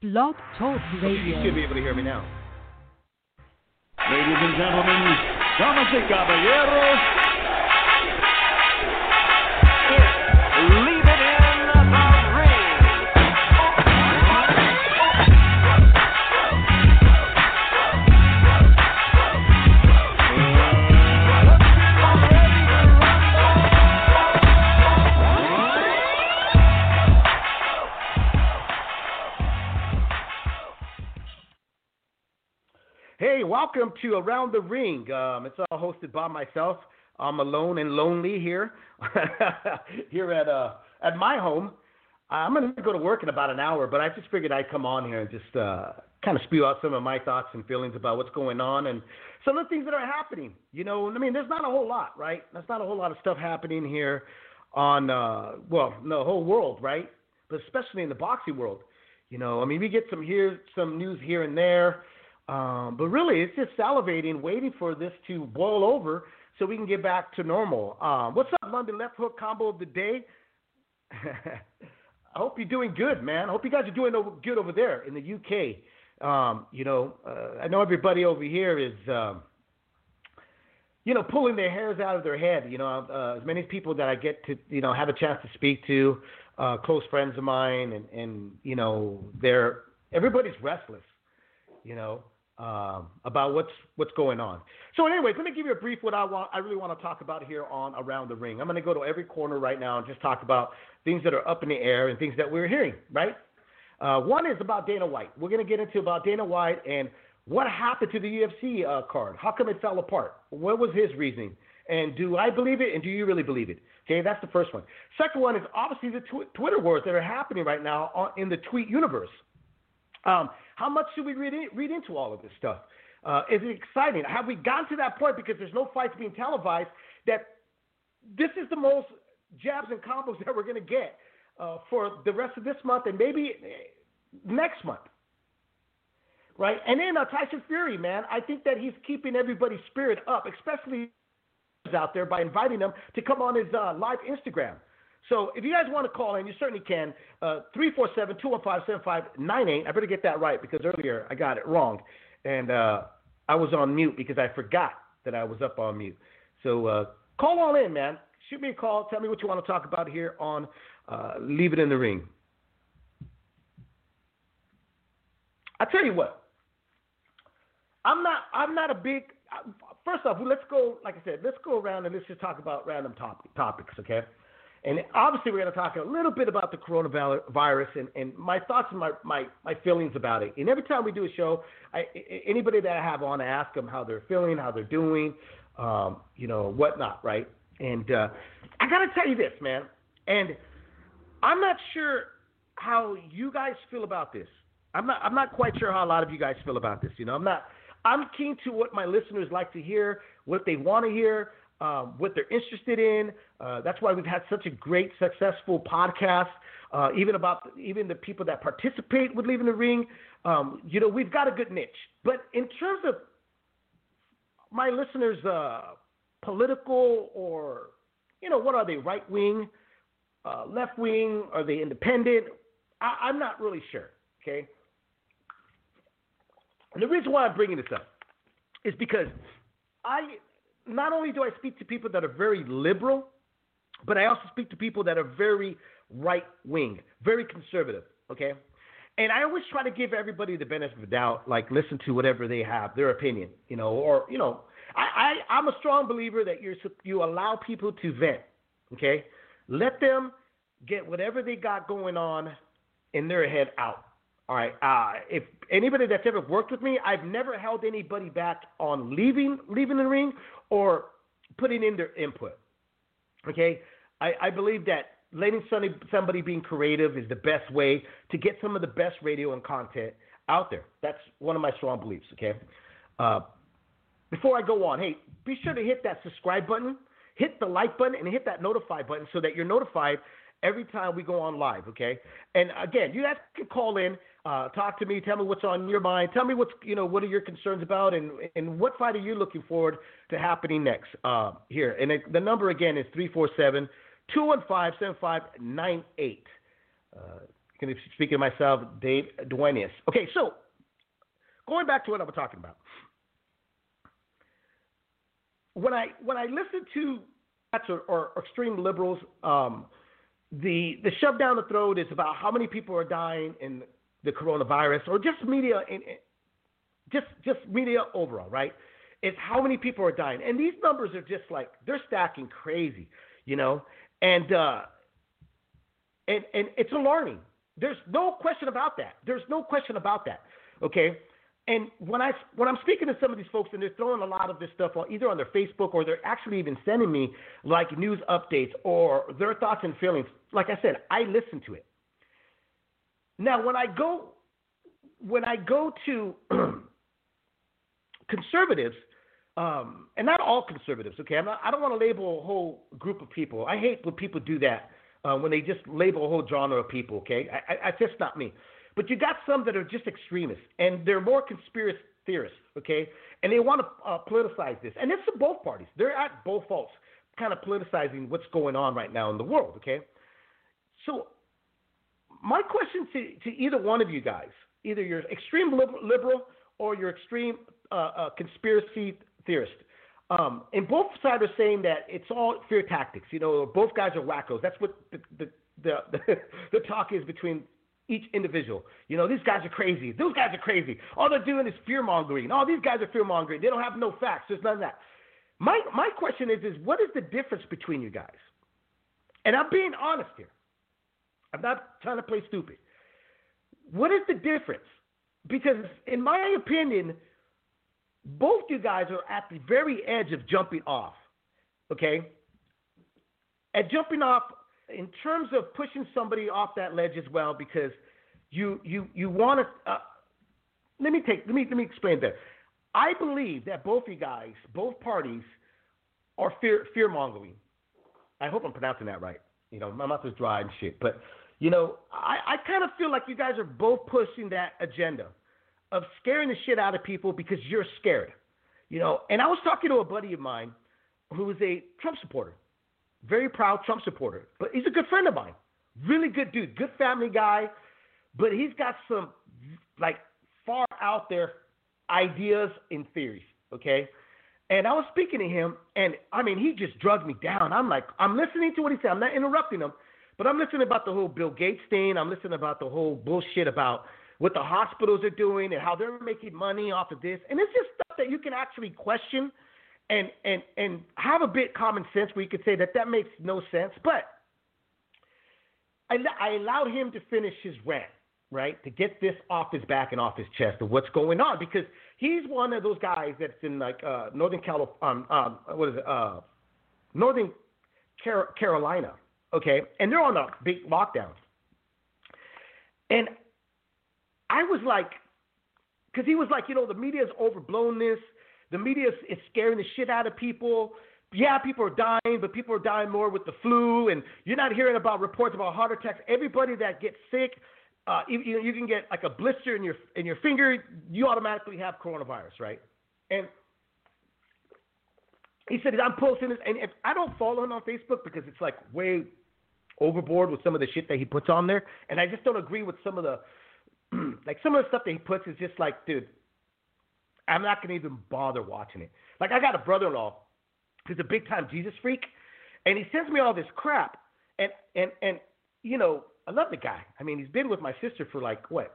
Blog Talk You should Radio. be able to hear me now. Ladies and gentlemen, damas y caballeros, leave it in the ring. Hey, welcome to Around the Ring. It's all hosted by myself. I'm alone and lonely here, here at my home. I'm going to go to work in about an hour, but I just figured I'd come on here and just kind of spew out some of my thoughts and feelings about what's going on and some of the things that are happening. You know, I mean, there's not a whole lot, right? There's not a whole lot of stuff happening here on, the whole world, right? But especially in the boxing world. You know, I mean, we get some news here and there. But really, it's just salivating, waiting for this to boil over so we can get back to normal. What's up, London Left Hook Combo of the Day? I hope you're doing good, man. I hope you guys are doing good over there in the UK. I know everybody over here is, pulling their hairs out of their head. As many people that I get to, have a chance to speak to, close friends of mine, and everybody's restless. About what's going on. So anyways, let me give you a brief what I really want to talk about here on Around the Ring. I'm going to go to every corner right now and just talk about things that are up in the air and things that we're hearing, right? One is about Dana White. We're going to get into about Dana White and what happened to the UFC card. How come it fell apart? What was his reasoning? And do I believe it, and do you really believe it? Okay, that's the first one. Second one is obviously the Twitter wars that are happening right now in the tweet universe. How much should we read into all of this stuff? Is it exciting? Have we gotten to that point, because there's no fights being televised, that this is the most jabs and combos that we're going to get for the rest of this month and maybe next month? Right? And then Tyson Fury, man, I think that he's keeping everybody's spirit up, especially out there, by inviting them to come on his live Instagram. So if you guys want to call in, you certainly can. 347-215-7598. I better get that right, because earlier I got it wrong. And I was on mute because I forgot that I was up on mute. So call on in, man. Shoot me a call. Tell me what you want to talk about here on Leave It in the Ring. I tell you what. I'm not a big. First off, let's go. Like I said, let's go around and let's just talk about random topics, okay? And obviously, we're going to talk a little bit about the coronavirus and my thoughts and my feelings about it. And every time we do a show, anybody that I have on, I ask them how they're feeling, how they're doing, whatnot, right? And I got to tell you this, man. And I'm not sure how you guys feel about this. I'm not quite sure how a lot of you guys feel about this. I'm keen to what my listeners like to hear, what they want to hear. What they're interested in. That's why we've had such a great, successful podcast, even the people that participate with Leaving the Ring. We've got a good niche. But in terms of my listeners' political or, what are they, right wing, left wing? Are they independent? I'm not really sure, okay? And the reason why I'm bringing this up is because not only do I speak to people that are very liberal, but I also speak to people that are very right-wing, very conservative, okay? And I always try to give everybody the benefit of the doubt, like listen to whatever they have, their opinion, I'm a strong believer that you allow people to vent, okay? Let them get whatever they got going on in their head out. All right. If anybody that's ever worked with me, I've never held anybody back on leaving the ring or putting in their input. Okay. I believe that letting somebody being creative is the best way to get some of the best radio and content out there. That's one of my strong beliefs. Okay. Before I go on, hey, be sure to hit that subscribe button, hit the like button, and hit that notify button so that you're notified every time we go on live, okay? And again, you guys can call in, talk to me, tell me what's on your mind, tell me what are your concerns about, and what fight are you looking forward to happening next here. And the number again is 347-215-7598. Speaking of myself, Dave Duenas. Okay, so going back to what I was talking about. When I listen to or extreme liberals, the shove down the throat is about how many people are dying in the coronavirus, or just media just media overall, right? It's how many people are dying, and these numbers are just like they're stacking crazy, and it's alarming. There's no question about that. Okay. And when I'm speaking to some of these folks and they're throwing a lot of this stuff on, either on their Facebook or they're actually even sending me like news updates or their thoughts and feelings, like I said, I listen to it. Now, when I go to conservatives, and not all conservatives, okay? I don't want to label a whole group of people. I hate when people do that, when they just label a whole genre of people, okay? It's just not me. But you got some that are just extremists, and they're more conspiracy theorists, okay? And they want to politicize this. And it's to both parties. They're at both faults, kind of politicizing what's going on right now in the world, okay? So my question to either one of you guys, either you're extreme liberal or you're extreme conspiracy theorist, and both sides are saying that it's all fear tactics. Both guys are wackos. That's what the talk is between each individual. These guys are crazy. Those guys are crazy. All they're doing is fear-mongering. Oh, these guys are fear-mongering. They don't have no facts. There's none of that. My question is what is the difference between you guys? And I'm being honest here. I'm not trying to play stupid. What is the difference? Because in my opinion, both you guys are at the very edge of jumping off, okay? At jumping off in terms of pushing somebody off that ledge as well, because you want to. Let me explain that. I believe that both you guys, both parties, are fear mongering. I hope I'm pronouncing that right. My mouth is dry and shit, but I kind of feel like you guys are both pushing that agenda of scaring the shit out of people because you're scared. And I was talking to a buddy of mine who is a Trump supporter. Very proud Trump supporter, but he's a good friend of mine. Really good dude, good family guy, but he's got some like far out there ideas and theories, okay? And I was speaking to him, and I mean, he just drugged me down. I'm listening to what he said. I'm not interrupting him, but I'm listening about the whole Bill Gates thing. I'm listening about the whole bullshit about what the hospitals are doing and how they're making money off of this. And it's just stuff that you can actually question and have a bit common sense where you could say that makes no sense. But I allowed him to finish his rant, right, to get this off his back and off his chest of what's going on, because he's one of those guys that's in like Northern Carolina, okay, and they're on a big lockdown. And I was like, because he was like, the media's overblown this. The media is scaring the shit out of people. Yeah, people are dying, but people are dying more with the flu, and you're not hearing about reports about heart attacks. Everybody that gets sick, you can get like a blister in your finger, you automatically have coronavirus, right? And he said, I'm posting this, and if I don't follow him on Facebook because it's like way overboard with some of the shit that he puts on there, and I just don't agree with some of the some of the stuff that he puts is just like, dude, I'm not going to even bother watching it. Like, I got a brother-in-law who's a big-time Jesus freak, and he sends me all this crap. And I love the guy. I mean, he's been with my sister for,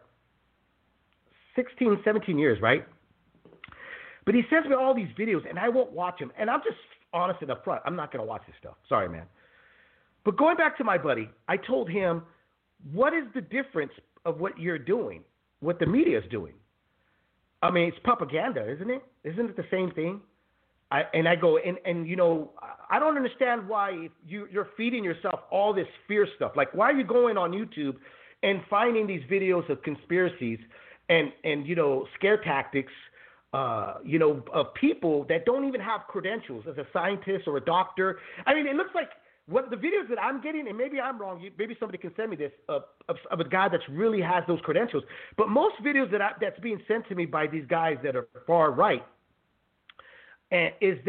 16, 17 years, right? But he sends me all these videos, and I won't watch them. And I'm just honest and upfront. I'm not going to watch this stuff. Sorry, man. But going back to my buddy, I told him, what is the difference of what you're doing, what the media is doing? I mean, it's propaganda, isn't it? Isn't it the same thing? I go, I don't understand why you're feeding yourself all this fear stuff. Like, why are you going on YouTube and finding these videos of conspiracies and scare tactics, of people that don't even have credentials as a scientist or a doctor? I mean, it looks like what the videos that I'm getting, and maybe I'm wrong, maybe somebody can send me this, of a guy that really has those credentials. But most videos that's being sent to me by these guys that are far right is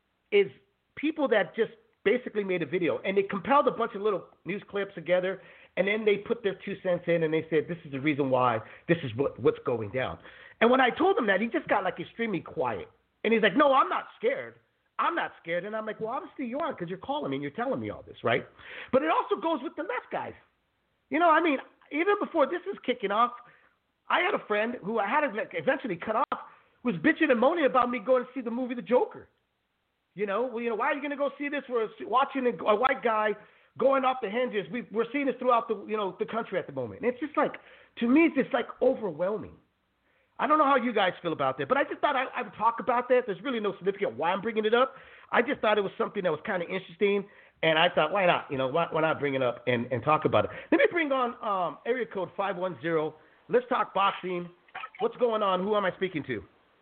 people that just basically made a video, and they compiled a bunch of little news clips together, And then they put their 2 cents in, and they said, this is the reason why this is what's going down. And when I told him that, he just got like extremely quiet. And he's like, no, I'm not scared. I'm not scared. And I'm like, well, obviously you are, because you're calling me and you're telling me all this, right? But it also goes with the left guys. You know, I mean, even before this is kicking off, I had a friend who I had to eventually cut off, was bitching and moaning about me going to see the movie The Joker. Why are you going to go see this? We're watching a white guy going off the hinges. We're seeing this throughout the country at the moment. And it's just like, to me, it's just like overwhelming. I don't know how you guys feel about that, but I just thought I would talk about that. There's really no significant why I'm bringing it up. I just thought it was something that was kind of interesting, and I thought, why not? Why not bring it up and talk about it? Let me bring on area code 510. Let's talk boxing. What's going on? Who am I speaking to?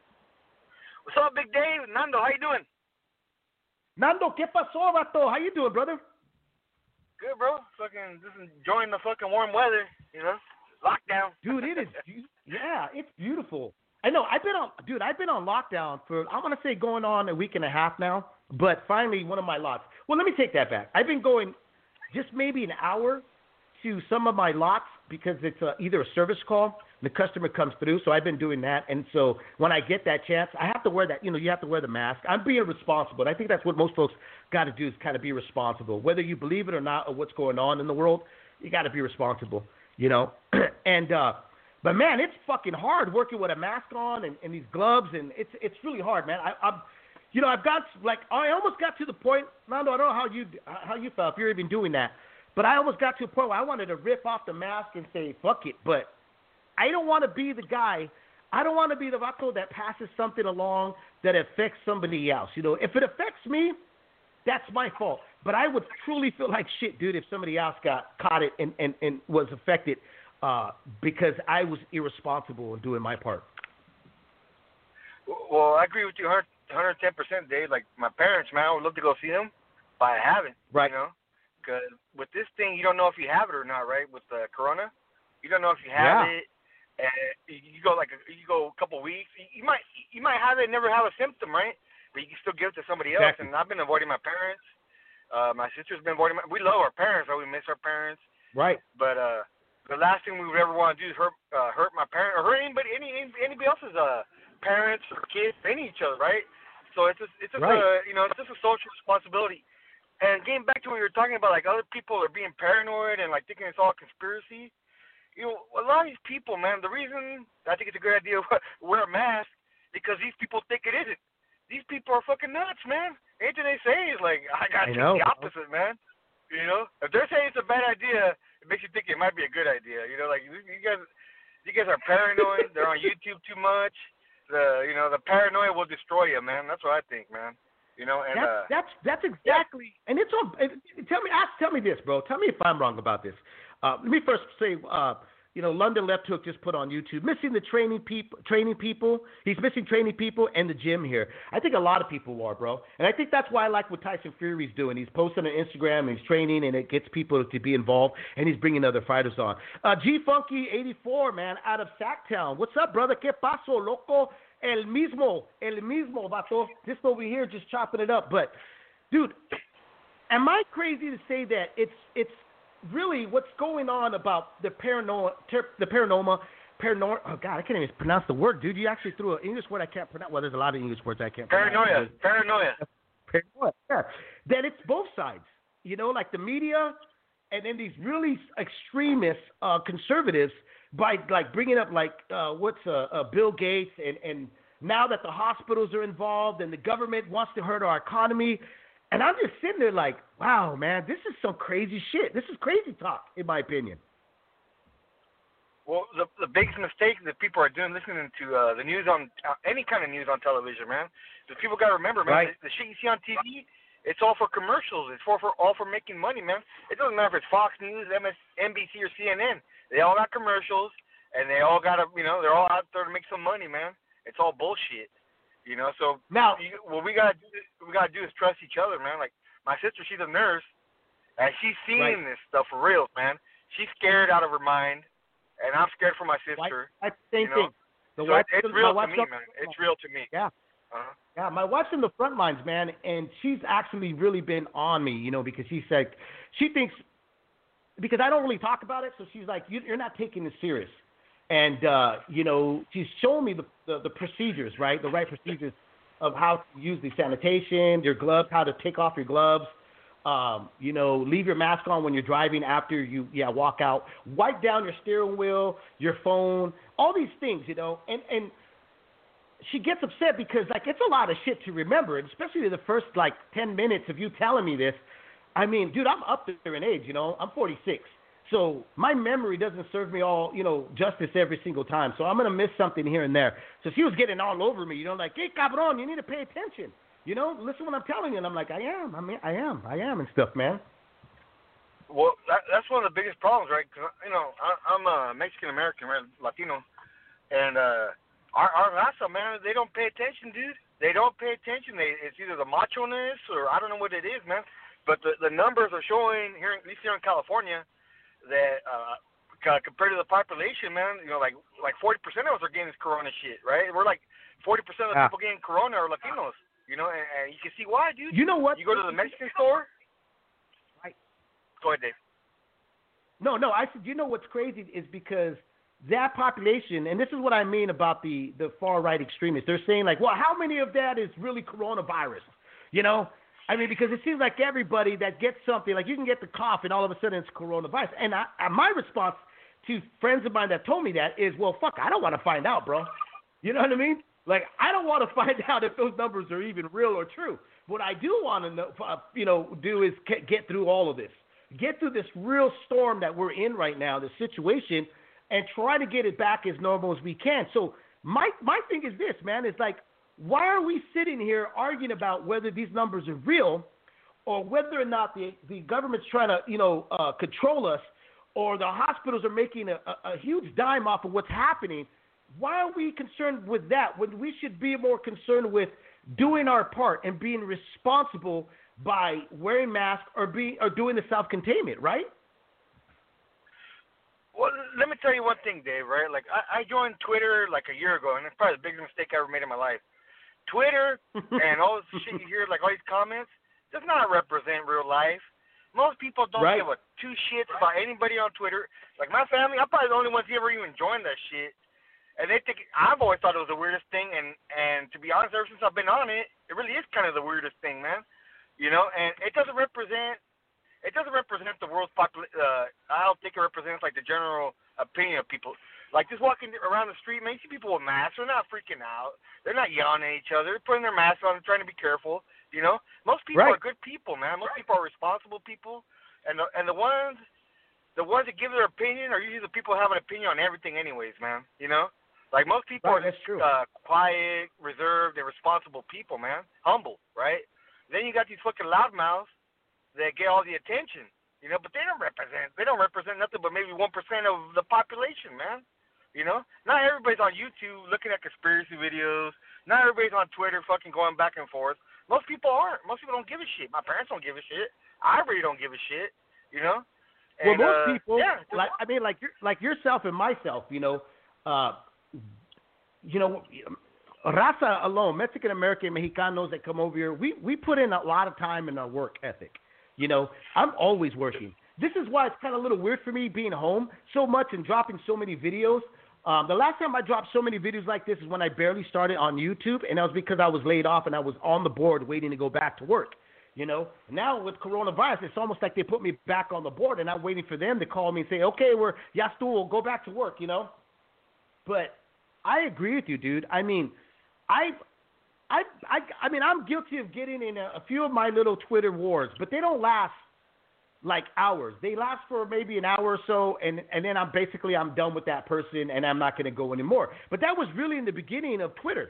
What's up, Big Dave? Nando, how you doing? Nando, ¿qué pasó, vato? How you doing, brother? Good, bro. Fucking just enjoying the fucking warm weather, Lockdown. Dude, it is. Yeah, it's beautiful. I know. I've been on lockdown for, I want to say, going on a week and a half now. But finally, one of my lots. Well, let me take that back. I've been going just maybe an hour to some of my lots because it's either a service call, the customer comes through. So I've been doing that. And so when I get that chance, I have to wear that. You have to wear the mask. I'm being responsible. And I think that's what most folks got to do, is kind of be responsible. Whether you believe it or not, or what's going on in the world, you got to be responsible. And but man, it's fucking hard working with a mask on and these gloves, and it's really hard, man. I've got, like, I almost got to the point, Nando, I don't know how you felt, if you're even doing that, but I almost got to a point where I wanted to rip off the mask and say fuck it, but I don't want to be the guy. I don't want to be the vato that passes something along that affects somebody else. If it affects me, that's my fault. But I would truly feel like shit, dude, if somebody else caught it and was affected because I was irresponsible in doing my part. Well, I agree with you 110%, Dave. Like, my parents, man, I would love to go see them, but I haven't. Right. Because with this thing, you don't know if you have it or not, right? With the corona, you don't know if you have it. And you go a couple weeks. You might have it and never have a symptom, right? But you can still give it to somebody else. Exactly. And I've been avoiding my parents. My sister's been avoiding we love our parents, but we miss our parents. Right. But the last thing we would ever want to do is hurt my parents or hurt anybody else's parents or kids, any each other, right? So it's just right. It's just a social responsibility. And getting back to what you were talking about, like, other people are being paranoid and like thinking it's all conspiracy. A lot of these people, man, the reason I think it's a good idea to wear a mask because these people think it isn't. These people are fucking nuts, man. Anything they say is like, I gotta think the opposite, man. If they're saying it's a bad idea, it makes you think it might be a good idea. Like, you guys are paranoid. They're on YouTube too much. The paranoia will destroy you, man. That's what I think, man. And that's exactly. And it's all. Tell me this, bro. Tell me if I'm wrong about this. Let me first say, London Left Hook just put on YouTube, missing the training people. He's missing training people and the gym here. I think a lot of people are, bro. And I think that's why I like what Tyson Fury's doing. He's posting on Instagram and he's training, and it gets people to be involved, and he's bringing other fighters on. G Funky 84, man, out of Sacktown. What's up, brother? ¿Qué pasó, loco? El mismo, vato. This over here just chopping it up. But, dude, am I crazy to say that it's really what's going on about the paranormal. Oh God, I can't even pronounce the word, dude. You actually threw an English word I can't pronounce. Well, there's a lot of English words I can't pronounce. Paranoia. Yeah. That it's both sides. Like the media, and then these really extremist conservatives by like bringing up like Bill Gates and now that the hospitals are involved and the government wants to hurt our economy. And I'm just sitting there like, wow, man, this is some crazy shit. This is crazy talk, in my opinion. Well, the biggest mistake that people are doing listening to the news on any kind of news on television, man, is people got to remember, man, the shit you see on TV, it's all for commercials. It's all for making money, man. It doesn't matter if it's Fox News, NBC, or CNN. They all got commercials, and they all got to, they're all out there to make some money, man. It's all bullshit. So now, what we gotta do is trust each other, man. Like, my sister, she's a nurse, and she's seeing this stuff for real, man. She's scared out of her mind, and I'm scared for my sister. Same thing. It's real to me, man. It's real to me. Yeah. Yeah, my wife's in the front lines, man, and she's actually really been on me, because she said she thinks because I don't really talk about it, so she's like, you're not taking this serious. And, she's showing me the procedures, right? The right procedures of how to use the sanitation, your gloves, how to take off your gloves, leave your mask on when you're driving after you walk out, wipe down your steering wheel, your phone, all these things, and she gets upset because, like, it's a lot of shit to remember, and especially the first, 10 minutes of you telling me this. I mean, dude, I'm up there in age, I'm 46. So my memory doesn't serve me all, justice every single time. So I'm going to miss something here and there. So she was getting all over me, like, hey, cabron, you need to pay attention. Listen what I'm telling you. And I'm like, I am, and stuff, man. Well, that's one of the biggest problems, right? Because, I'm a Mexican-American, right, Latino. And our raza, man, they don't pay attention, dude. They don't pay attention. It's either the macho-ness or I don't know what it is, man. But the numbers are showing, at least here in California, that compared to the population, man, like 40% of us are getting this corona shit, right? We're like 40% of the people getting corona are Latinos, and you can see why, dude. You know what? You go to the Mexican store. Right. Go ahead, Dave. No, I said, what's crazy is because that population, and this is what I mean about the far-right extremists, they're saying, like, well, how many of that is really coronavirus, I mean, because it seems like everybody that gets something, like you can get the cough and all of a sudden it's coronavirus. And my response to friends of mine that told me that is, well, fuck, I don't want to find out, bro. You know what I mean? Like, I don't want to find out if those numbers are even real or true. What I do want to know, do is get through all of this. Get through this real storm that we're in right now, this situation, and try to get it back as normal as we can. So my thing is this, man, it's like, why are we sitting here arguing about whether these numbers are real or whether or not the government's trying to, control us or the hospitals are making a huge dime off of what's happening? Why are we concerned with that when we should be more concerned with doing our part and being responsible by wearing masks or doing the self-containment, right? Well, let me tell you one thing, Dave, right? Like, I joined Twitter like a year ago, and it's probably the biggest mistake I ever made in my life. Twitter and all this shit you hear, like all these comments, does not represent real life. Most people don't give a two shits about anybody on Twitter. Like my family, I'm probably the only ones who ever even joined that shit. And they think, I've always thought it was the weirdest thing, and to be honest, ever since I've been on it, it really is kind of the weirdest thing, man. And it doesn't represent the world's population. I don't think it represents like the general opinion of people. Like just walking around the street, man, you see people with masks. They're not freaking out. They're not yelling at each other. They're putting their masks on and trying to be careful. Most people are good people, man. Most people are responsible people, and the ones that give their opinion are usually the people who have an opinion on everything, anyways, man. Like most people are just quiet, reserved, and responsible people, man. Humble, right? Then you got these fucking loudmouths that get all the attention, but they don't represent nothing but maybe 1% of the population, man. Not everybody's on YouTube looking at conspiracy videos. Not everybody's on Twitter fucking going back and forth. Most people aren't. Most people don't give a shit. My parents don't give a shit. I really don't give a shit, And, well, most people, like yourself and myself, raza alone, Mexican American, Mexicanos that come over here, we put in a lot of time in our work ethic. I'm always working. This is why it's kind of a little weird for me being home so much and dropping so many videos. The last time I dropped so many videos like this is when I barely started on YouTube, and that was because I was laid off and I was on the board waiting to go back to work. Now with coronavirus, it's almost like they put me back on the board, and I'm waiting for them to call me and say, okay, ya estuvo, go back to work, But I agree with you, dude. I mean, I'm guilty of getting in a few of my little Twitter wars, but they don't last like hours. They last for maybe an hour or so, and then I'm done with that person, and I'm not going to go anymore. But that was really in the beginning of Twitter,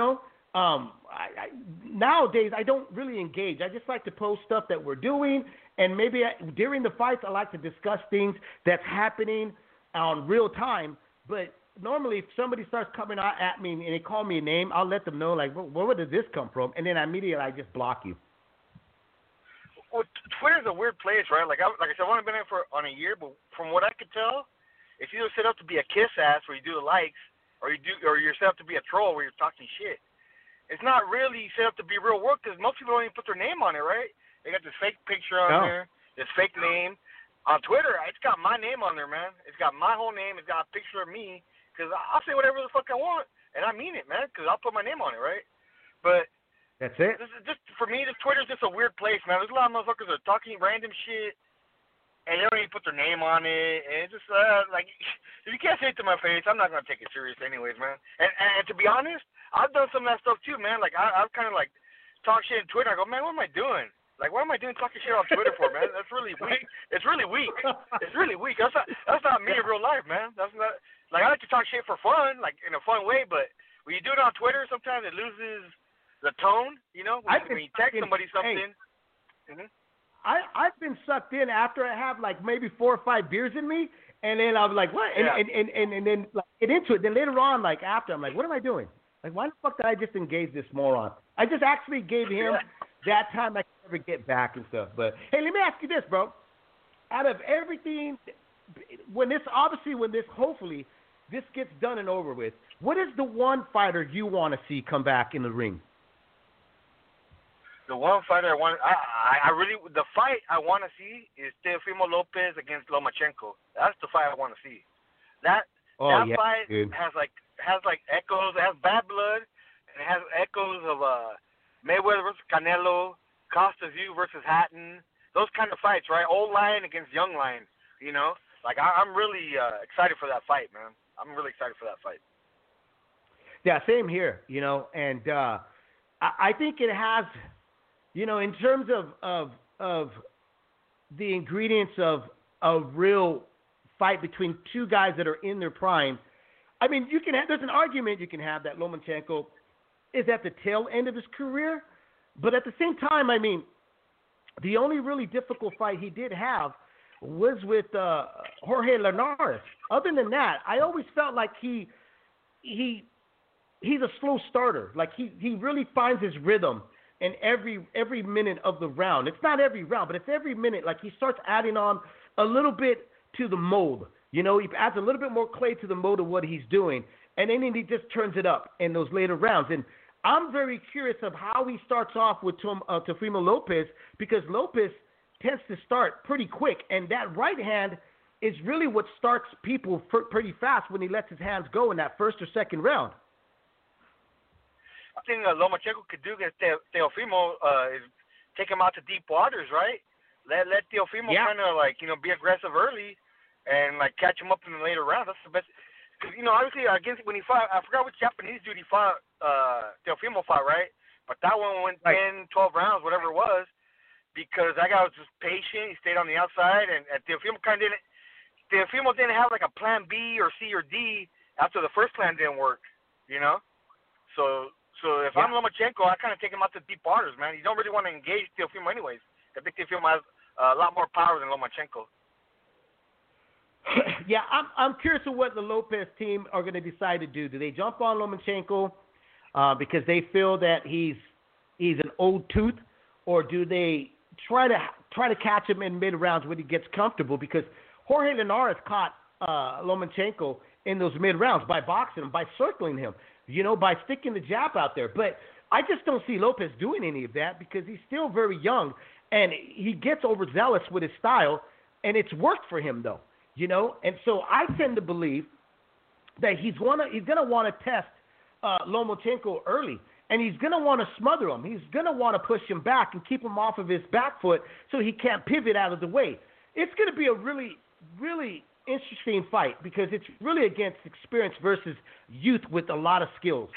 nowadays I don't really engage. I just like to post stuff that we're doing, and maybe during the fights I like to discuss things that's happening on real time. But normally if somebody starts coming out at me and they call me a name, I'll let them know, like, where did this come from? And then immediately I just block you. Well, Twitter's a weird place, right? Like I said, I've only been in on a year, but from what I could tell, it's either set up to be a kiss ass where you do the likes, or you're set up to be a troll where you're talking shit. It's not really set up to be real work because most people don't even put their name on it, right? They got this fake picture on there, this fake name. On Twitter, it's got my name on there, man. It's got my whole name. It's got a picture of me. Because I'll say whatever the fuck I want. And I mean it, man. Because I'll put my name on it, right? But that's it. this is just, for me, this Twitter's just a weird place, man. There's a lot of motherfuckers that are talking random shit. And they don't even put their name on it. And it's just, like, if you can't say it to my face, I'm not going to take it serious anyways, man. And to be honest, I've done some of that stuff too, man. Like, I've kind of, like, talk shit on Twitter. I go, man, what am I doing? Like, what am I doing talking shit on Twitter for, man? That's really weak. It's really weak. It's really weak. That's not me in real life, man. That's not, like, I like to talk shit for fun, like, in a fun way, but when you do it on Twitter, sometimes it loses the tone, you know? When you text somebody something. Hey, I've been sucked in after I have, like, maybe 4 or 5 beers in me, and then I'm like, what? And then like, get into it. Then later on, like, after, I'm like, what am I doing? Like, why the fuck did I just engage this moron? I just actually gave him that time I could never get back and stuff. But, hey, let me ask you this, bro. Out of everything, hopefully, this gets done and over with, what is the one fighter you want to see come back in the ring? The one fighter the fight I want to see is Teofimo Lopez against Lomachenko. That's the fight I want to see. That fight has echoes. It has bad blood, and it has echoes of Mayweather versus Canelo, Costa View versus Hatton. Those kind of fights, right? Old lion against young lion. You know, like I'm really excited for that fight, man. I'm really excited for that fight. Yeah, same here. You know, and I think it has. You know, in terms of the ingredients of a real fight between two guys that are in their prime, I mean, there's an argument you can have that Lomachenko is at the tail end of his career, but at the same time, I mean, the only really difficult fight he did have was with Jorge Linares. Other than that, I always felt like he's a slow starter. Like he really finds his rhythm. And every minute of the round, it's not every round, but it's every minute. Like he starts adding on a little bit to the mold. You know, he adds a little bit more clay to the mold of what he's doing, and then he just turns it up in those later rounds. And I'm very curious of how he starts off with Teofimo Lopez, because Lopez tends to start pretty quick, and that right hand is really what starts people pretty fast when he lets his hands go in that first or second round. I think Lomachenko could do against Teofimo is take him out to deep waters, right? Let Teofimo kind of like, you know, be aggressive early and like catch him up in the later rounds. That's the best. Cause, you know, obviously when he fought, I forgot which Japanese dude he fought. Teofimo fought, right? But that one went 10, 12 rounds, whatever it was, because that guy was just patient. He stayed on the outside, and Teofimo didn't have like a plan B or C or D after the first plan didn't work, you know. So if I'm Lomachenko, I kind of take him out to deep waters, man. You don't really want to engage Teofimo anyways. I think Teofimo has a lot more power than Lomachenko. Yeah, I'm curious of what the Lopez team are going to decide to do. Do they jump on Lomachenko because they feel that he's an old tooth, or do they try to catch him in mid rounds when he gets comfortable? Because Jorge Linares caught Lomachenko in those mid rounds by boxing him, by circling him. You know, by sticking the jab out there. But I just don't see Lopez doing any of that because he's still very young, and he gets overzealous with his style, and it's worked for him, though. You know, and so I tend to believe that he's going to want to test Lomachenko early, and he's going to want to smother him. He's going to want to push him back and keep him off of his back foot so he can't pivot out of the way. It's going to be a really, really interesting fight because it's really against experience versus youth with a lot of skills.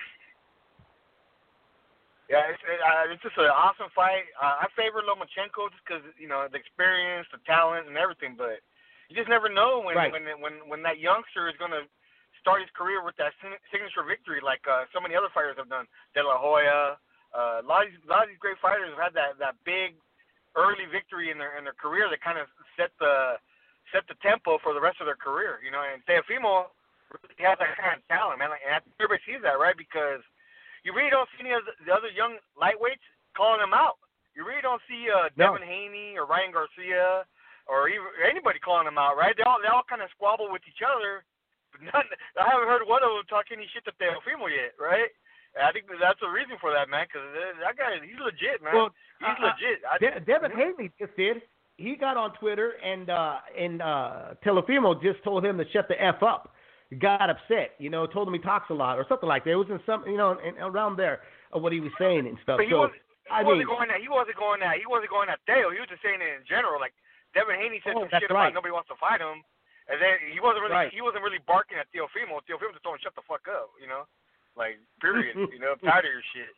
Yeah, it's just an awesome fight. I favor Lomachenko just because, you know, the experience, the talent, and everything. But you just never know when that youngster is going to start his career with that signature victory, like so many other fighters have done. De La Hoya, a lot of these great fighters have had that big early victory in their career that kind of set the tempo for the rest of their career, you know. And Teofimo really has that kind of talent, man. Like, and everybody sees that, right? Because you really don't see any of the other young lightweights calling him out. You really don't see Devin Haney or Ryan Garcia or even anybody calling him out, right? They all kind of squabble with each other. But I haven't heard one of them talk any shit to Teofimo yet, right? And I think that's the reason for that, man, because that guy, he's legit, man. Well, he's legit. Devin Haney just did. he got on Twitter and Teofimo just told him to shut the F up. He got upset, told him he talks a lot or something like that. It was in some, around there of what he was saying and stuff. But he wasn't going at Theo. He was just saying it in general. Like Devin Haney said some shit about nobody wants to fight him, and then he wasn't really barking at Teofimo. Teofimo just told him shut the fuck up, like period. I'm tired of your shit.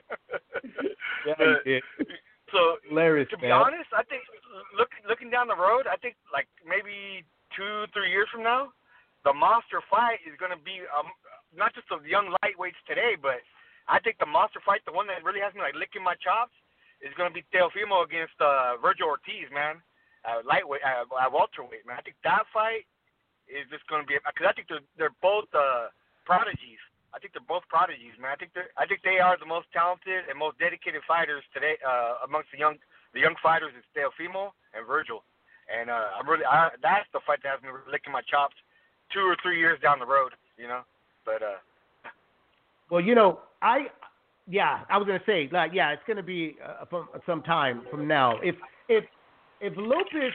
So hilarious, to be honest, I think looking down the road, I think like maybe 2-3 years from now, the monster fight is going to be not just the young lightweights today, but I think the monster fight, the one that really has me like licking my chops, is going to be Teofimo against Virgil Ortiz, man, lightweight, at welterweight, man. I think that fight is just going to be, because I think they're both prodigies. I think they're both prodigies, man. I think they are the most talented and most dedicated fighters today amongst the young fighters. Is Teofimo and Virgil, and that's the fight that has me licking my chops 2 or 3 years down the road, But well, I was gonna say, like, it's gonna be from some time from now. If Lopez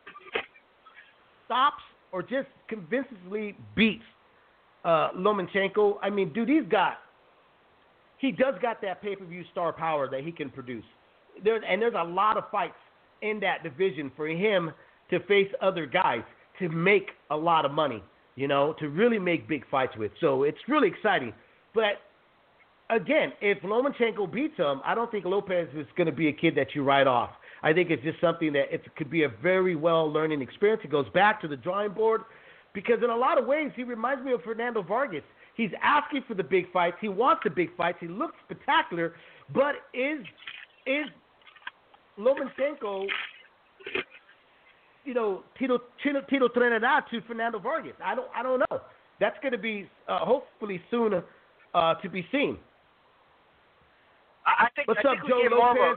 stops or just convincingly beats Lomachenko, I mean, dude, he does got that pay-per-view star power that he can produce. There's a lot of fights in that division for him to face other guys to make a lot of money, to really make big fights with. So it's really exciting. But again, if Lomachenko beats him, I don't think Lopez is going to be a kid that you write off. I think it's just something that it could be a very well learning experience. It goes back to the drawing board. Because in a lot of ways, he reminds me of Fernando Vargas. He's asking for the big fights. He wants the big fights. He looks spectacular. But is Lomachenko, Tito Trinidad to Fernando Vargas? I don't know. That's going to be hopefully soon to be seen. I think What's I up, think Joe we get Lopez?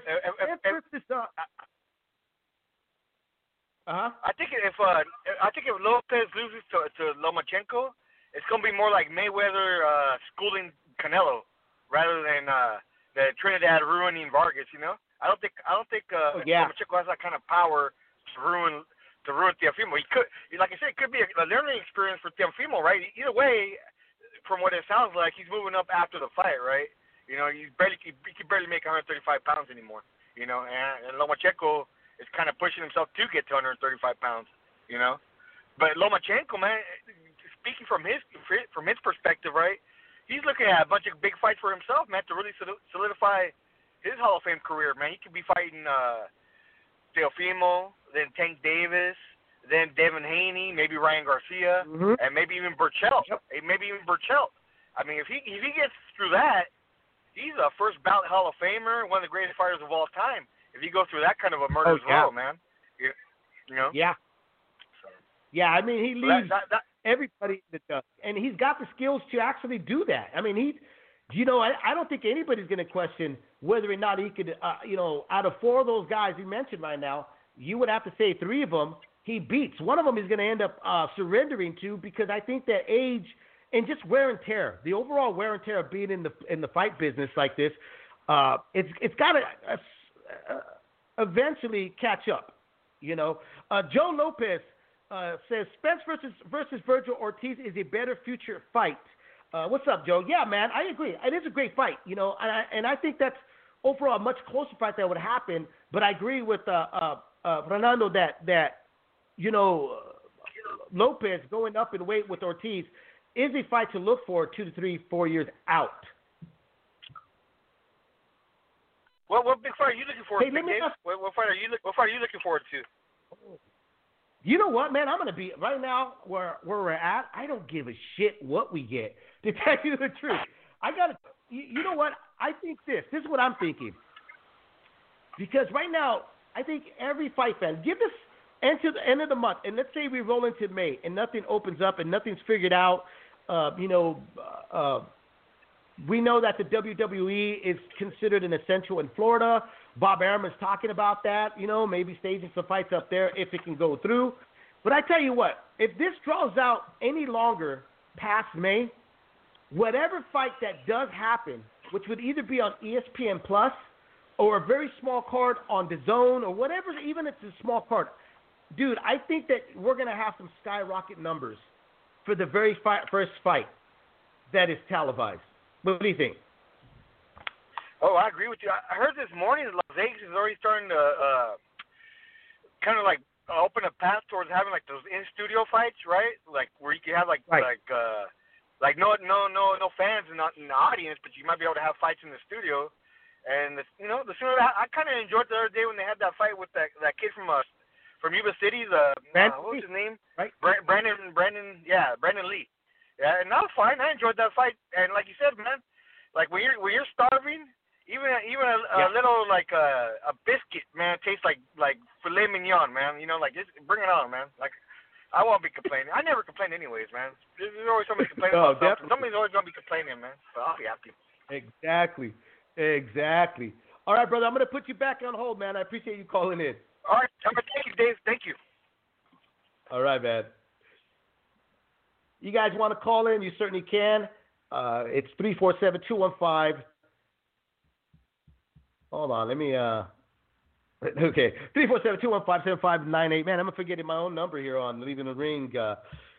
I think if Lopez loses to Lomachenko, it's gonna be more like Mayweather schooling Canelo rather than the Trinidad ruining Vargas. I don't think Lomachenko has that kind of power to ruin Teofimo. He could, like I said, it could be a learning experience for Teofimo, right? Either way, from what it sounds like, he's moving up after the fight, right? He can barely make 135 pounds anymore. And Lomachenko is kind of pushing himself to get to 135 pounds, But Lomachenko, man, speaking from his perspective, right, he's looking at a bunch of big fights for himself, man, to really solidify his Hall of Fame career, man. He could be fighting Teofimo, then Tank Davis, then Devin Haney, maybe Ryan Garcia, and maybe even Burchell. Yep. Maybe even Burchell. I mean, if he gets through that, he's a first ballot Hall of Famer, one of the greatest fighters of all time. If you go through that kind of a murder's row, man, Yeah. Yeah, I mean, he leaves everybody in the dust, and he's got the skills to actually do that. I mean, I don't think anybody's going to question whether or not he could, out of 4 of those guys you mentioned right now, you would have to say 3 of them he beats. One of them is going to end up surrendering to, because I think that age and just wear and tear, the overall wear and tear of being in the fight business like this, it's got to eventually catch up. Joe Lopez says Spence versus Virgil Ortiz is a better future fight. What's up, Joe? Yeah, man, I agree. It is a great fight, and I think that's overall a much closer fight that would happen. But I agree with Fernando that Lopez going up in weight with Ortiz is a fight to look for 2 to 3, 4 years out. What big fight are you looking forward to? What fight are you looking forward to? You know what, man? I'm going to be right now where we're at. I don't give a shit what we get, to tell you the truth. You know what? I think this is what I'm thinking. Because right now, I think every fight fan, give this into the end of the month, and let's say we roll into May and nothing opens up and nothing's figured out. We know that the WWE is considered an essential in Florida. Bob Arum is talking about that, maybe staging some fights up there if it can go through. But I tell you what, if this draws out any longer past May, whatever fight that does happen, which would either be on ESPN Plus or a very small card on the zone or whatever, even if it's a small card, dude, I think that we're going to have some skyrocket numbers for the very first fight that is televised. What do you think? Oh, I agree with you. I heard this morning that Las Vegas is already starting to kind of like open a path towards having like those in-studio fights, right? Like where you can have like no fans and not in the audience, but you might be able to have fights in the studio. And the sooner I kind of enjoyed the other day when they had that fight with that kid from Yuba City, what was his name? Right. Brandon Lee. Yeah, and that was fine. I enjoyed that fight. And like you said, man, like when you're starving, even a little like a biscuit, man, tastes like filet mignon, man. You know, like just bring it on, man. Like I won't be complaining. I never complain anyways, man. There's always somebody complaining about something. Somebody's always gonna be complaining, man. So I'll be happy. Exactly. All right, brother. I'm gonna put you back on hold, man. I appreciate you calling in. All right. Thank you, Dave. Thank you. All right, man. You guys want to call in? You certainly can. It's 347-215. Hold on, let me. Okay, 347-215-7598. Man, I'm forgetting my own number here on Leaving the Ring. Tell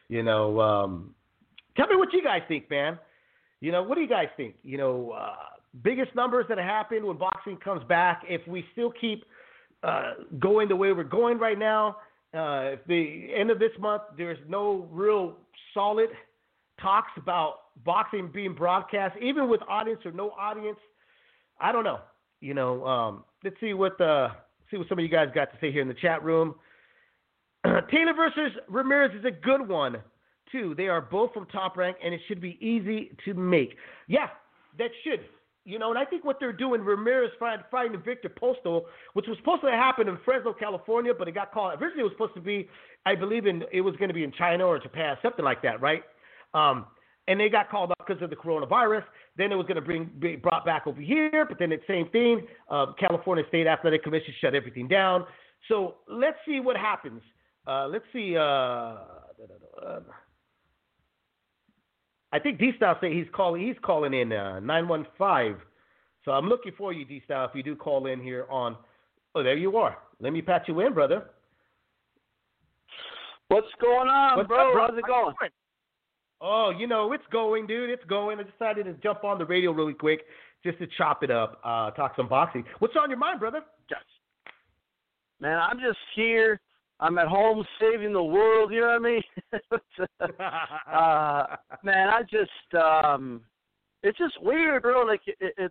me what you guys think, man. What do you guys think? Biggest numbers that happen when boxing comes back. If we still keep going the way we're going right now, if the end of this month there's no real solid talks about boxing being broadcast, even with audience or no audience, I don't know. Let's see what some of you guys got to say here in the chat room. Taylor versus Ramirez is a good one too. They are both from Top Rank, and it should be easy to make. Yeah, that should. And I think what they're doing, Ramirez fighting Victor Postol, which was supposed to happen in Fresno, California, but it got called. Originally, it was supposed to be, I believe, it was going to be in China or Japan, something like that, right? And they got called up because of the coronavirus. Then it was going to be brought back over here, but then it's same thing. California State Athletic Commission shut everything down. So let's see what happens. Let's see. I think D-Style say he's calling in 915. So I'm looking for you, D-Style, if you do call in here on. Oh, there you are. Let me patch you in, brother. What's going on, bro? How's it going? Oh, it's going, dude. It's going. I decided to jump on the radio really quick just to chop it up, talk some boxing. What's on your mind, brother? Yes. Man, I'm just here. I'm at home saving the world, you know what I mean? Man, it's just weird, bro. Like, it's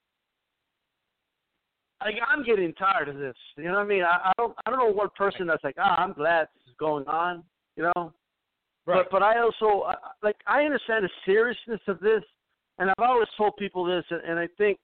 like I'm getting tired of this. You know what I mean? I don't know one person that's like, I'm glad this is going on, Right. But I also, I understand the seriousness of this, and I've always told people this, and I think,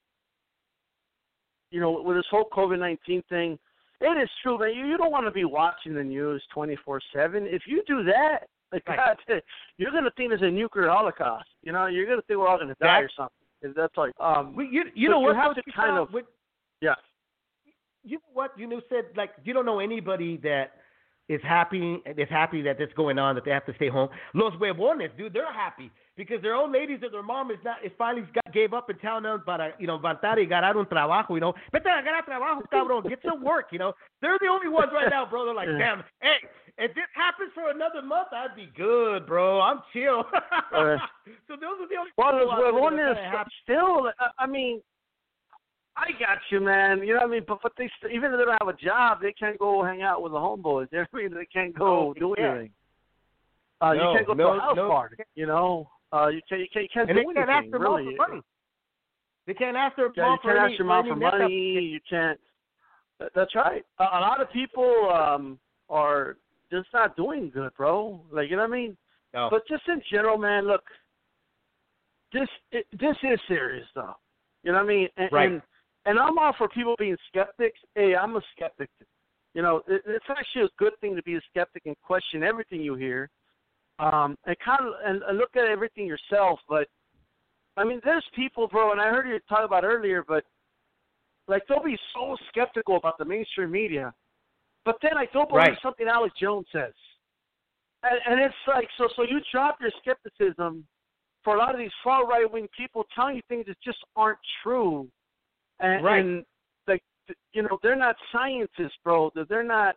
with this whole COVID-19 thing, it is true, man. You don't want to be watching the news 24/7. If you do that, God, you're going to think there's a nuclear holocaust. You're going to think we're all going to die or something. That's like, you know what? You have to kind of, yeah. You know what? Said, you don't know anybody that is happy that that's going on, that they have to stay home. Los huevones, dude, they're happy because their old ladies or their mom is finally gave up and telling them para, levantar y ganar un trabajo, Vete a ganar trabajo, cabrón, get to work, They're the only ones right now, bro. They're like, damn, hey, if this happens for another month, I'd be good, bro. I'm chill. So those are the only people. Well, los huevones still, I mean, I got you, man. You know what I mean? But they even if they don't have a job, they can't go hang out with the homeboys. They can't go do anything. You can't go to a house party. You can't do anything. Ask their really. Mom for money. They can't ask their mom for money. You can't ask your mom for for money. You can't. That's right. A lot of people are just not doing good, bro. Like, you know what I mean? No. But just in general, man, look, this is serious, though. You know what I mean? Right. And I'm all for people being skeptics. Hey, I'm a skeptic. It's actually a good thing to be a skeptic and question everything you hear, and look at everything yourself. But I mean, there's people, bro, and I heard you talk about earlier, but they'll be so skeptical about the mainstream media, but then I don't believe something Alex Jones says, and it's like so you drop your skepticism for a lot of these far right wing people telling you things that just aren't true. And they're not scientists, bro. They're not,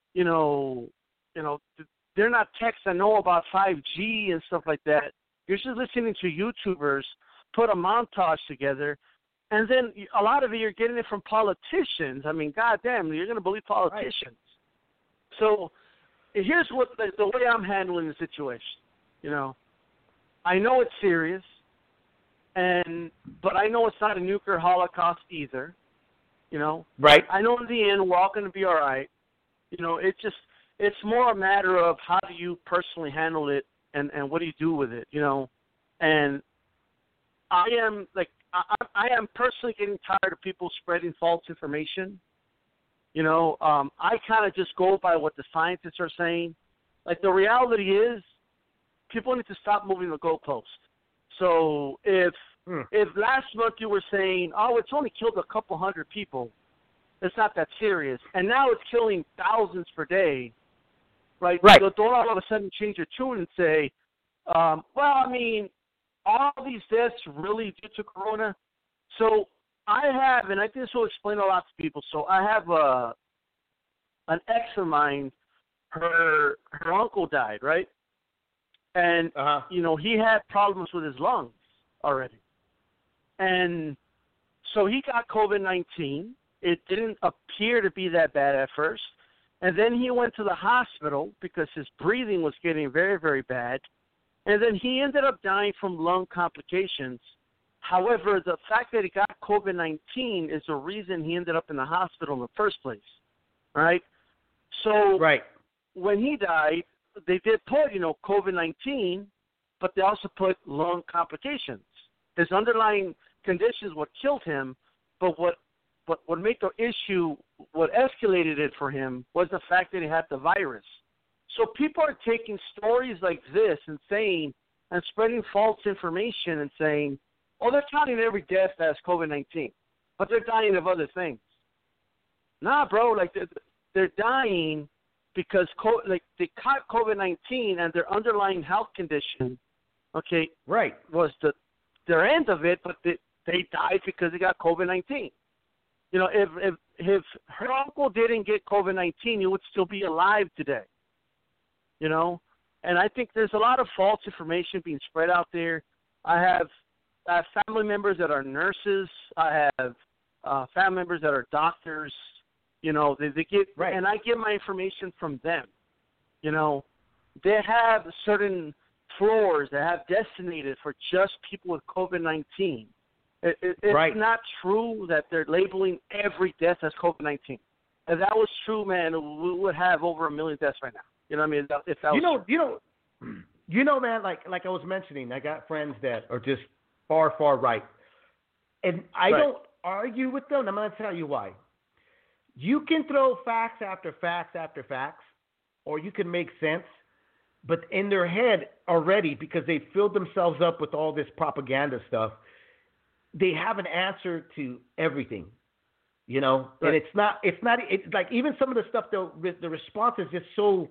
they're not techs that know about 5G and stuff like that. You're just listening to YouTubers put a montage together, and then a lot of it you're getting it from politicians. I mean, goddamn, you're going to believe politicians. Right. So here's what the way I'm handling the situation. I know it's serious, but I know it's not a nuclear holocaust either. Right. I know in the end we're all going to be all right. It's more a matter of how do you personally handle it and what do you do with it, And I am personally getting tired of people spreading false information. I kind of just go by what the scientists are saying. Like, the reality is people need to stop moving the goalpost. So if last month you were saying, oh, it's only killed a couple hundred people, it's not that serious, and now it's killing thousands per day, right? So don't all of a sudden change your tune and say, well, I mean, all these deaths really due to corona. So I have, and I think this will explain a lot to people. So I have an ex of mine, her uncle died, right? And, he had problems with his lungs already. And so he got COVID-19. It didn't appear to be that bad at first. And then he went to the hospital because his breathing was getting very, very bad. And then he ended up dying from lung complications. However, the fact that he got COVID-19 is the reason he ended up in the hospital in the first place, right? So when he died, they did put, COVID-19, but they also put lung complications. His underlying conditions, what killed him, but what made the issue, what escalated it for him, was the fact that he had the virus. So people are taking stories like this and saying, and spreading false information and saying, oh, they're counting every death as COVID-19, but they're dying of other things. Nah, bro, like they're dying because they caught COVID-19 and their underlying health condition, was their end of it, but they died because they got COVID-19. If her uncle didn't get COVID-19, he would still be alive today. And I think there's a lot of false information being spread out there. I have family members that are nurses. I have family members that are doctors. They get and I get my information from them. They have certain floors that have designated for just people with COVID-19. It's not true that they're labeling every death as COVID-19. If that was true, man, we would have over 1 million deaths right now. You know what I mean? If that was true. Man, like I was mentioning, I got friends that are just far, far right. And I don't argue with them. I'm going to tell you why. You can throw facts after facts after facts, or you can make sense, but in their head already, because they filled themselves up with all this propaganda stuff, they have an answer to everything, and it's like even some of the stuff, the response is just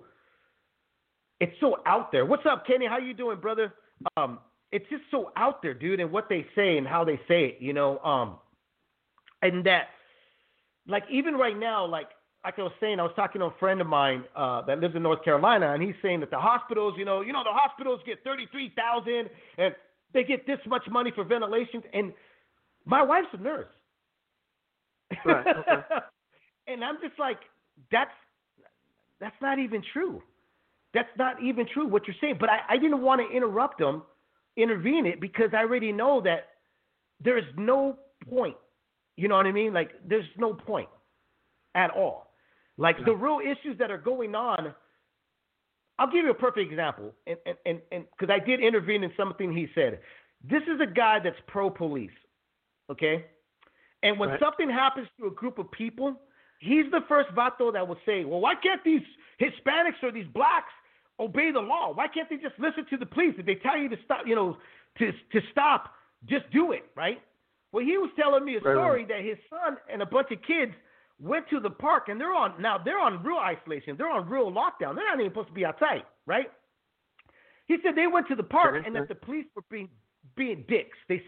it's so out there. What's up, Kenny? How you doing, brother? It's just so out there, dude, and what they say and how they say it, and that, like, even right now, like I was saying, I was talking to a friend of mine that lives in North Carolina, and he's saying that the hospitals, the hospitals get $33,000 and they get this much money for ventilation. And my wife's a nurse. Right. Okay. And I'm just like, that's not even true. That's not even true what you're saying. But I didn't want to intervene it, because I already know that there's no point. You know what I mean? Like, there's no point at all. Like, the real issues that are going on, I'll give you a perfect example. And because I did intervene in something he said. This is a guy that's pro-police, okay? And when something happens to a group of people, he's the first vato that will say, well, why can't these Hispanics or these blacks obey the law? Why can't they just listen to the police? If they tell you to stop, to stop, just do it, right? Well, he was telling me a story that his son and a bunch of kids went to the park, and they're on real isolation. They're on real lockdown. They're not even supposed to be outside, right? He said they went to the park and that the police were being dicks. They said,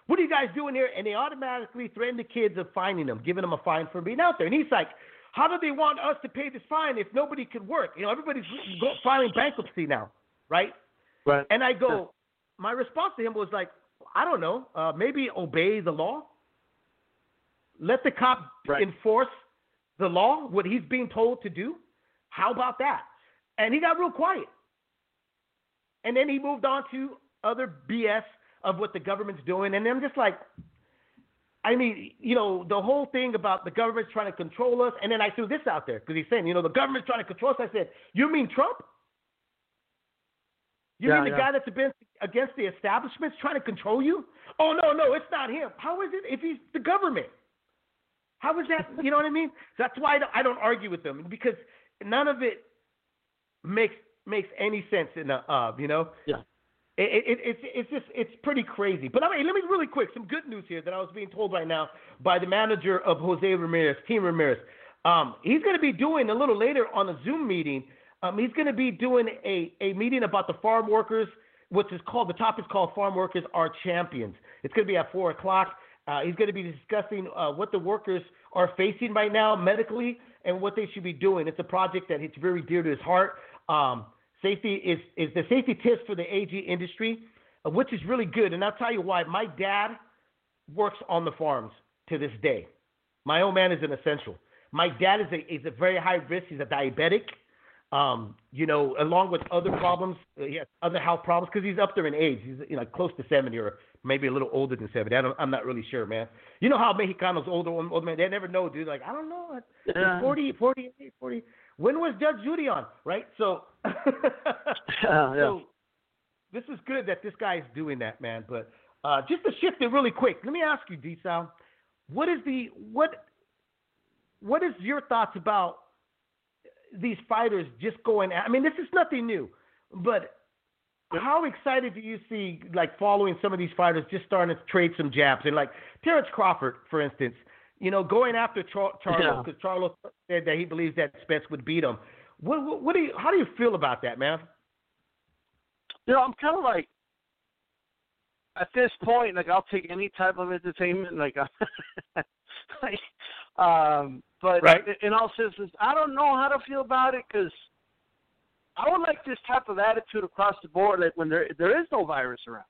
What are you guys doing here? And they automatically threaten the kids of fining them, giving them a fine for being out there. And he's like, how do they want us to pay this fine if nobody could work? Everybody's filing bankruptcy now, right? Right. And I go, my response to him was like, I don't know, maybe obey the law. Let the cop enforce the law, what he's being told to do. How about that? And he got real quiet. And then he moved on to other BS of what the government's doing. And I'm just like, I mean, the whole thing about the government's trying to control us. And then I threw this out there because he's saying, the government's trying to control us. I said, you mean Trump? You mean the guy that's been against the establishment's trying to control you? Oh, no, it's not him. How is it if he's the government? How is that? You know what I mean? That's why I don't argue with them, because none of it makes any sense Yeah. It's pretty crazy. But I mean, let me really quick, some good news here that I was being told right now by the manager of Jose Ramirez, Team Ramirez. He's going to be doing a little later on a Zoom meeting. He's going to be doing a meeting about the farm workers, the topic is called Farm Workers Are Champions. It's going to be at 4:00. He's going to be discussing what the workers are facing right now medically and what they should be doing. It's a project that it's very dear to his heart. Safety is the safety tips for the AG industry, which is really good. And I'll tell you why. My dad works on the farms to this day. My old man is an essential. My dad is a very high risk. He's a diabetic. Along with other problems, he has other health problems because he's up there in age. He's close to 70 or maybe a little older than 70. I'm not really sure, man. You know how Mexicanos, old man, they never know, dude. Like, I don't know. Yeah. 40. When was Judge Judy on, right? So, so this is good that this guy is doing that, man. But just to shift it really quick, let me ask you, D-Sal, what is your thoughts about these fighters just going? I mean, this is nothing new, but how excited do you see, following some of these fighters just starting to trade some jabs? And Terrence Crawford, for instance, going after Charlo, because Charlo said that he believes that Spence would beat him. How do you feel about that, man? I'm kind of at this point, I'll take any type of entertainment, but in all seriousness, I don't know how to feel about it, because I would like this type of attitude across the board, when there is no virus around.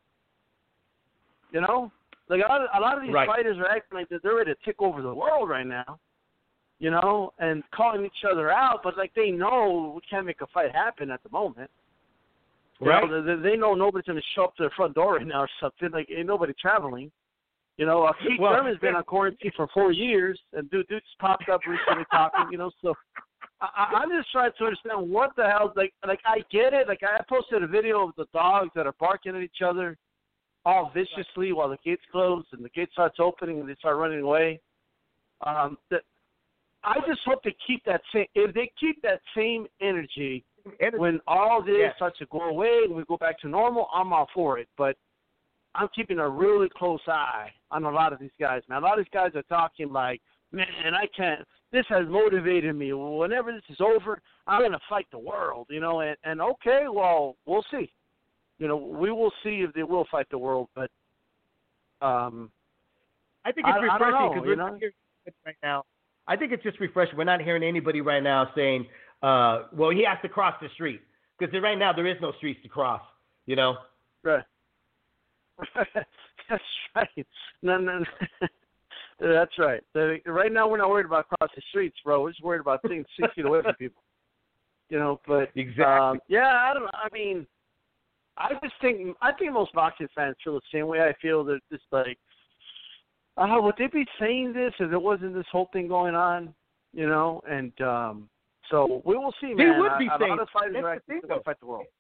A lot of these fighters are acting like they're ready to take over the world right now, and calling each other out, but they know we can't make a fight happen at the moment. Right. They know nobody's going to show up to their front door right now or something. Ain't nobody traveling. Keith Thurman's been on quarantine for 4 years, and dude just popped up recently talking, so I'm just trying to understand what the hell, I get it. I posted a video of the dogs that are barking at each other all viciously while the gates close, and the gate starts opening and they start running away. I just hope they keep that same, if they keep that same energy when all this starts to go away and we go back to normal, I'm all for it. But I'm keeping a really close eye on a lot of these guys, man. A lot of these guys are talking man, I can't. This has motivated me. Whenever this is over, I'm going to fight the world, and okay, well, we'll see. We will see if they will fight the world, but I think it's refreshing because we're not hearing right now. I think it's just refreshing. We're not hearing anybody right now saying, well, he has to cross the street, because right now there is no streets to cross, Right. That's right. No. That's right. Right now we're not worried about crossing streets, bro. We're just worried about staying 6 feet away from people. But exactly. I don't know. I mean, I think most boxing fans feel the same way I feel. They're just would they be saying this if there wasn't this whole thing going on? And so we will see, man. They would be saying. A lot of fighters are actually going to fight the world.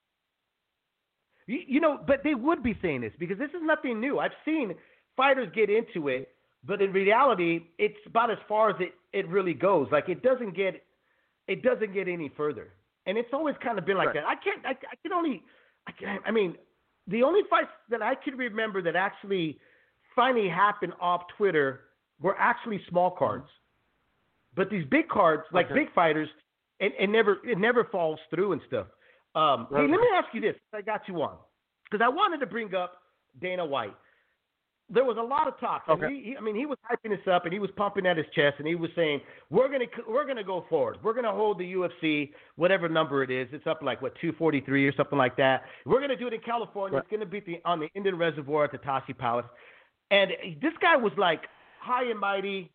But they would be saying this because this is nothing new. I've seen fighters get into it, but in reality, it's about as far as it really goes. It doesn't get any further, and it's always kind of been like that. I mean, the only fights that I can remember that actually finally happened off Twitter were actually small cards, but these big cards, big fighters, it never falls through and stuff. Hey, let me ask you this. I got you on because I wanted to bring up Dana White. there was a lot of talk. Okay. And he was hyping this up, and he was pumping at his chest, and he was saying, "We're gonna go forward. We're gonna hold the UFC, whatever number it is. It's up like 243 or something like that. We're gonna do it in California. Right. It's gonna be on the Indian Reservoir at the Tashi Palace." And this guy was like high and mighty,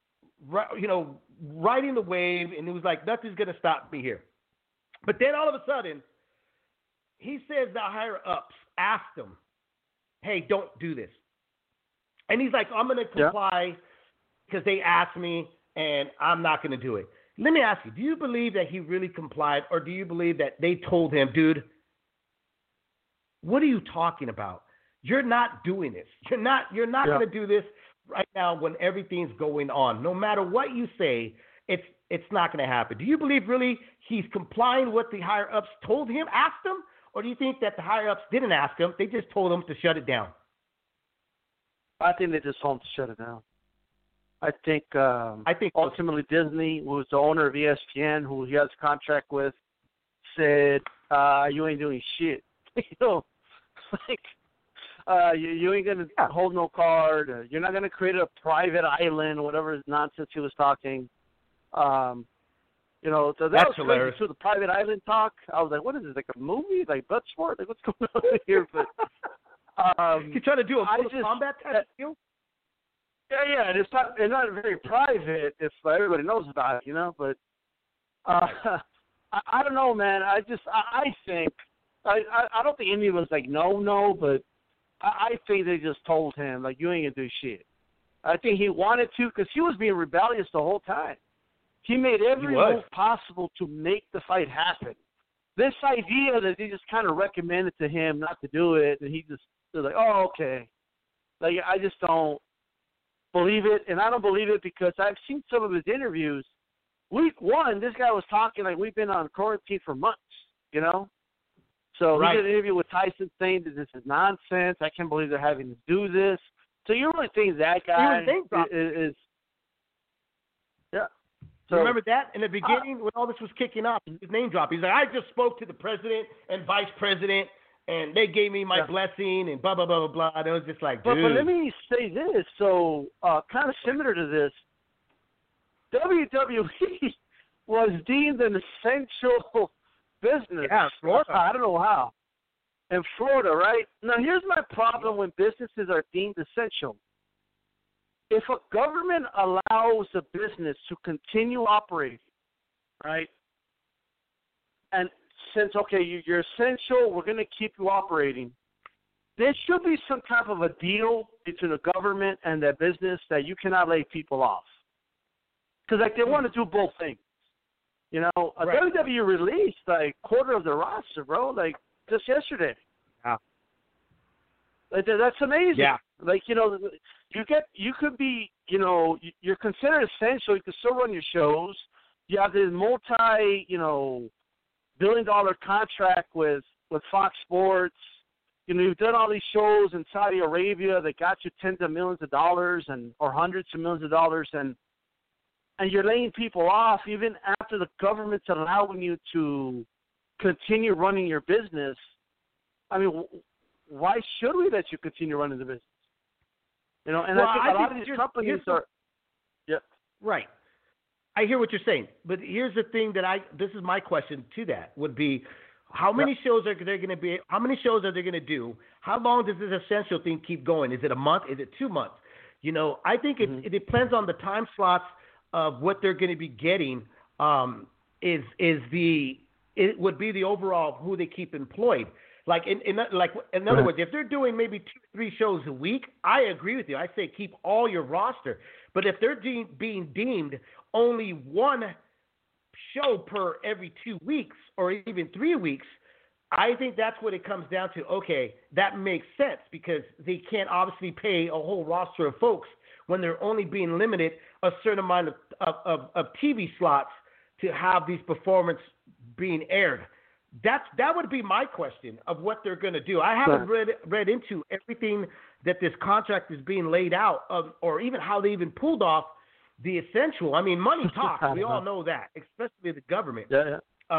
riding the wave, and it was like nothing's gonna stop me here. But then all of a sudden, he says the higher ups asked him, "Hey, don't do this." And he's like, "I'm going to comply because they asked me, and I'm not going to do it." Let me ask you, do you believe that he really complied, or do you believe that they told him, "Dude, what are you talking about? You're not doing this. You're not going to do this right now when everything's going on. No matter what you say, it's not going to happen." Do you believe really he's complying with the higher ups told him, asked him, or do you think that the higher ups didn't ask him? They just told him to shut it down. I think they just told him to shut it down. I think ultimately Disney, who was the owner of ESPN, who he has a contract with, said, "You ain't doing shit." You ain't gonna hold no card. You're not gonna create a private island, whatever nonsense he was talking. So that was hilarious. crazy too. The private island talk. I was like, "What is this? Like a movie? Like Bloodsport? Like what's going on here?" But you trying to do a Mortal Kombat type of deal? Yeah, and it's not very private if everybody knows about it, But I don't know, man. I think I don't think anyone's like no, but I think they just told him like you ain't gonna do shit. I think he wanted to because he was being rebellious the whole time. He made every move possible to make the fight happen. This idea that they just kind of recommended to him not to do it, and they're like, "Oh, okay." Like I just don't believe it, and I don't believe it because I've seen some of his interviews. Week 1, this guy was talking like we've been on quarantine for months, So he did an interview with Tyson saying that this is nonsense. I can't believe they're having to do this. So you really think that guy is? Yeah. So, remember that in the beginning when all this was kicking off, his name dropped. He's like, "I just spoke to the president and vice president, and they gave me my blessing and blah blah blah blah blah." And it was just like, dude. But let me say this. So kind of similar to this, WWE was deemed an essential business. Yeah, Florida. I don't know how. In Florida, right? Now here's my problem when businesses are deemed essential. If a government allows a business to continue operating, right, and since, you're essential, we're going to keep you operating, there should be some type of a deal between the government and that business that you cannot lay people off. Because, they want to do both things. WWE released, quarter of the roster, bro, just yesterday. Yeah. That's amazing. Yeah. You could be, you're considered essential. You can still run your shows. You have this multi-billion-dollar contract with Fox Sports. You've done all these shows in Saudi Arabia that got you tens of millions of dollars or hundreds of millions of dollars, and you're laying people off even after the government's allowing you to continue running your business. I mean, why should we let you continue running the business? And I think a lot of these companies are. Yeah. Right. I hear what you're saying, but here's the thing this is my question to that would be, how many shows are they going to be? How many shows are they going to do? How long does this essential thing keep going? Is it a month? Is it 2 months? I think it depends on the time slots of what they're going to be getting. It would be the overall who they keep employed. In other words, if they're doing maybe 2-3 shows a week, I agree with you. I say keep all your roster. But if they're being deemed only one show per every 2 weeks or even 3 weeks, I think that's what it comes down to. Okay, that makes sense because they can't obviously pay a whole roster of folks when they're only being limited a certain amount of TV slots to have these performances being aired. That would be my question of what they're going to do. I haven't read into everything that this contract is being laid out of, or even how they even pulled off the essential. I mean, money talks. We all know that, especially the government. Yeah.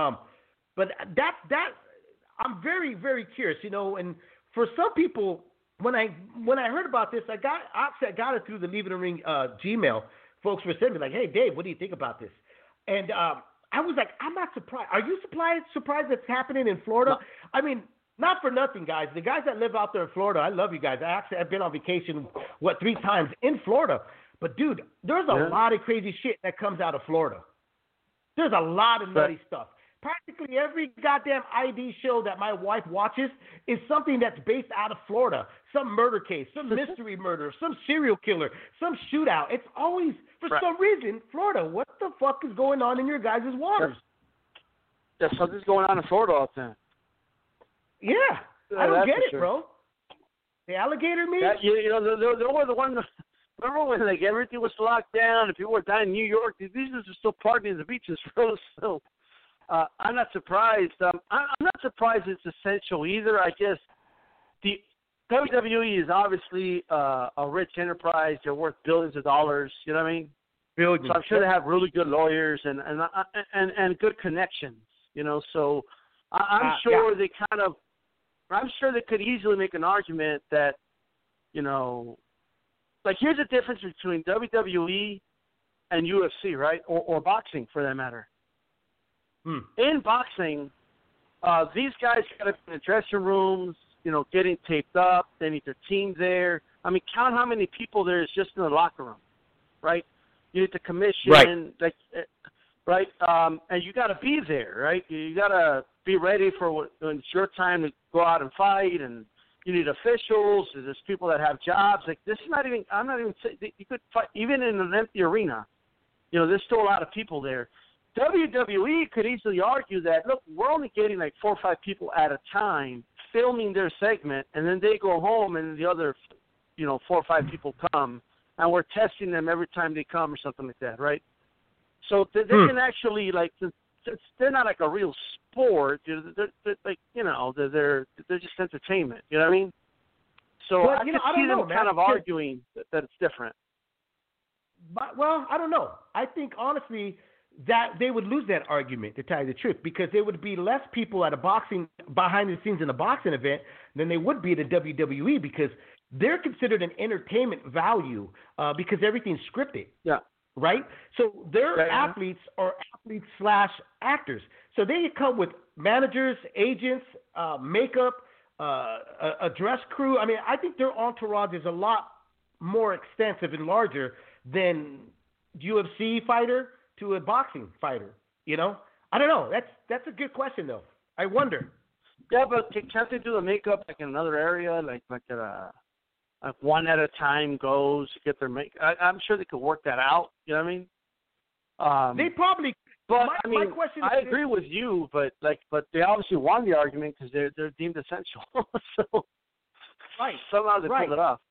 But that I'm very, very curious, and for some people, when I heard about this, I got it through the Leave It in the Ring Gmail. Folks were sending me like, "Hey, Dave, what do you think about this?" And I was like, "I'm not surprised. Are you surprised that's happening in Florida?" No. I mean, not for nothing, guys. The guys that live out there in Florida, I love you guys. I've been on vacation 3 times in Florida. But dude, there's a lot of crazy shit that comes out of Florida. There's a lot of nutty stuff. Practically every goddamn ID show that my wife watches is something that's based out of Florida. Some murder case, some mystery murder, some serial killer, some shootout. It's always, for some reason, Florida. What the fuck is going on in your guys' waters? There's something's going on in Florida all the time. Yeah. I don't get it, bro. The alligator meat? You know, they were the one. Remember when like everything was locked down and people were dying in New York? These are still partying in the beaches, bro. So I'm not surprised. I'm not surprised it's essential either. I guess the WWE is obviously a rich enterprise. They're worth billions of dollars. You know what I mean? Billions. So I'm sure they have really good lawyers and good connections. You know, so I'm sure they kind of. I'm sure they could easily make an argument that, you know, like here's the difference between WWE and UFC, right, or boxing for that matter. In boxing, these guys got to be in the dressing rooms, you know, getting taped up. They need their team there. I mean, count how many people there is just in the locker room, right? You need the commission, right? And you got to be there, right? You got to be ready for when it's your time to go out and fight, and you need officials. There's people that have jobs. Like this is not even. I'm not even saying you could fight even in an empty arena. You know, there's still a lot of people there. WWE could easily argue that, look, we're only getting like 4 or 5 people at a time filming their segment, and then they go home, and the other, 4 or 5 people come, and we're testing them every time they come or something like that, right? So they can actually they're not like a real sport. They're like they're just entertainment. You know what I mean? So I can see them kind of arguing that it's different. But, well, I don't know. I think honestly that they would lose that argument, to tell you the truth, because there would be less people at behind the scenes in a boxing event than they would be at a WWE, because they're considered an entertainment value because everything's scripted. Yeah. Right? So their athletes are athletes/actors. So they come with managers, agents, makeup, a dress crew. I mean, I think their entourage is a lot more extensive and larger than UFC fighter to a boxing fighter. You know? I don't know. That's a good question, though. I wonder. Yeah, but can't they do the makeup like in another area, like one at a time goes to get their make? I'm sure they could work that out. You know what I mean? They probably. But my question I agree with you, but they obviously won the argument because they're deemed essential. So somehow they pulled it off.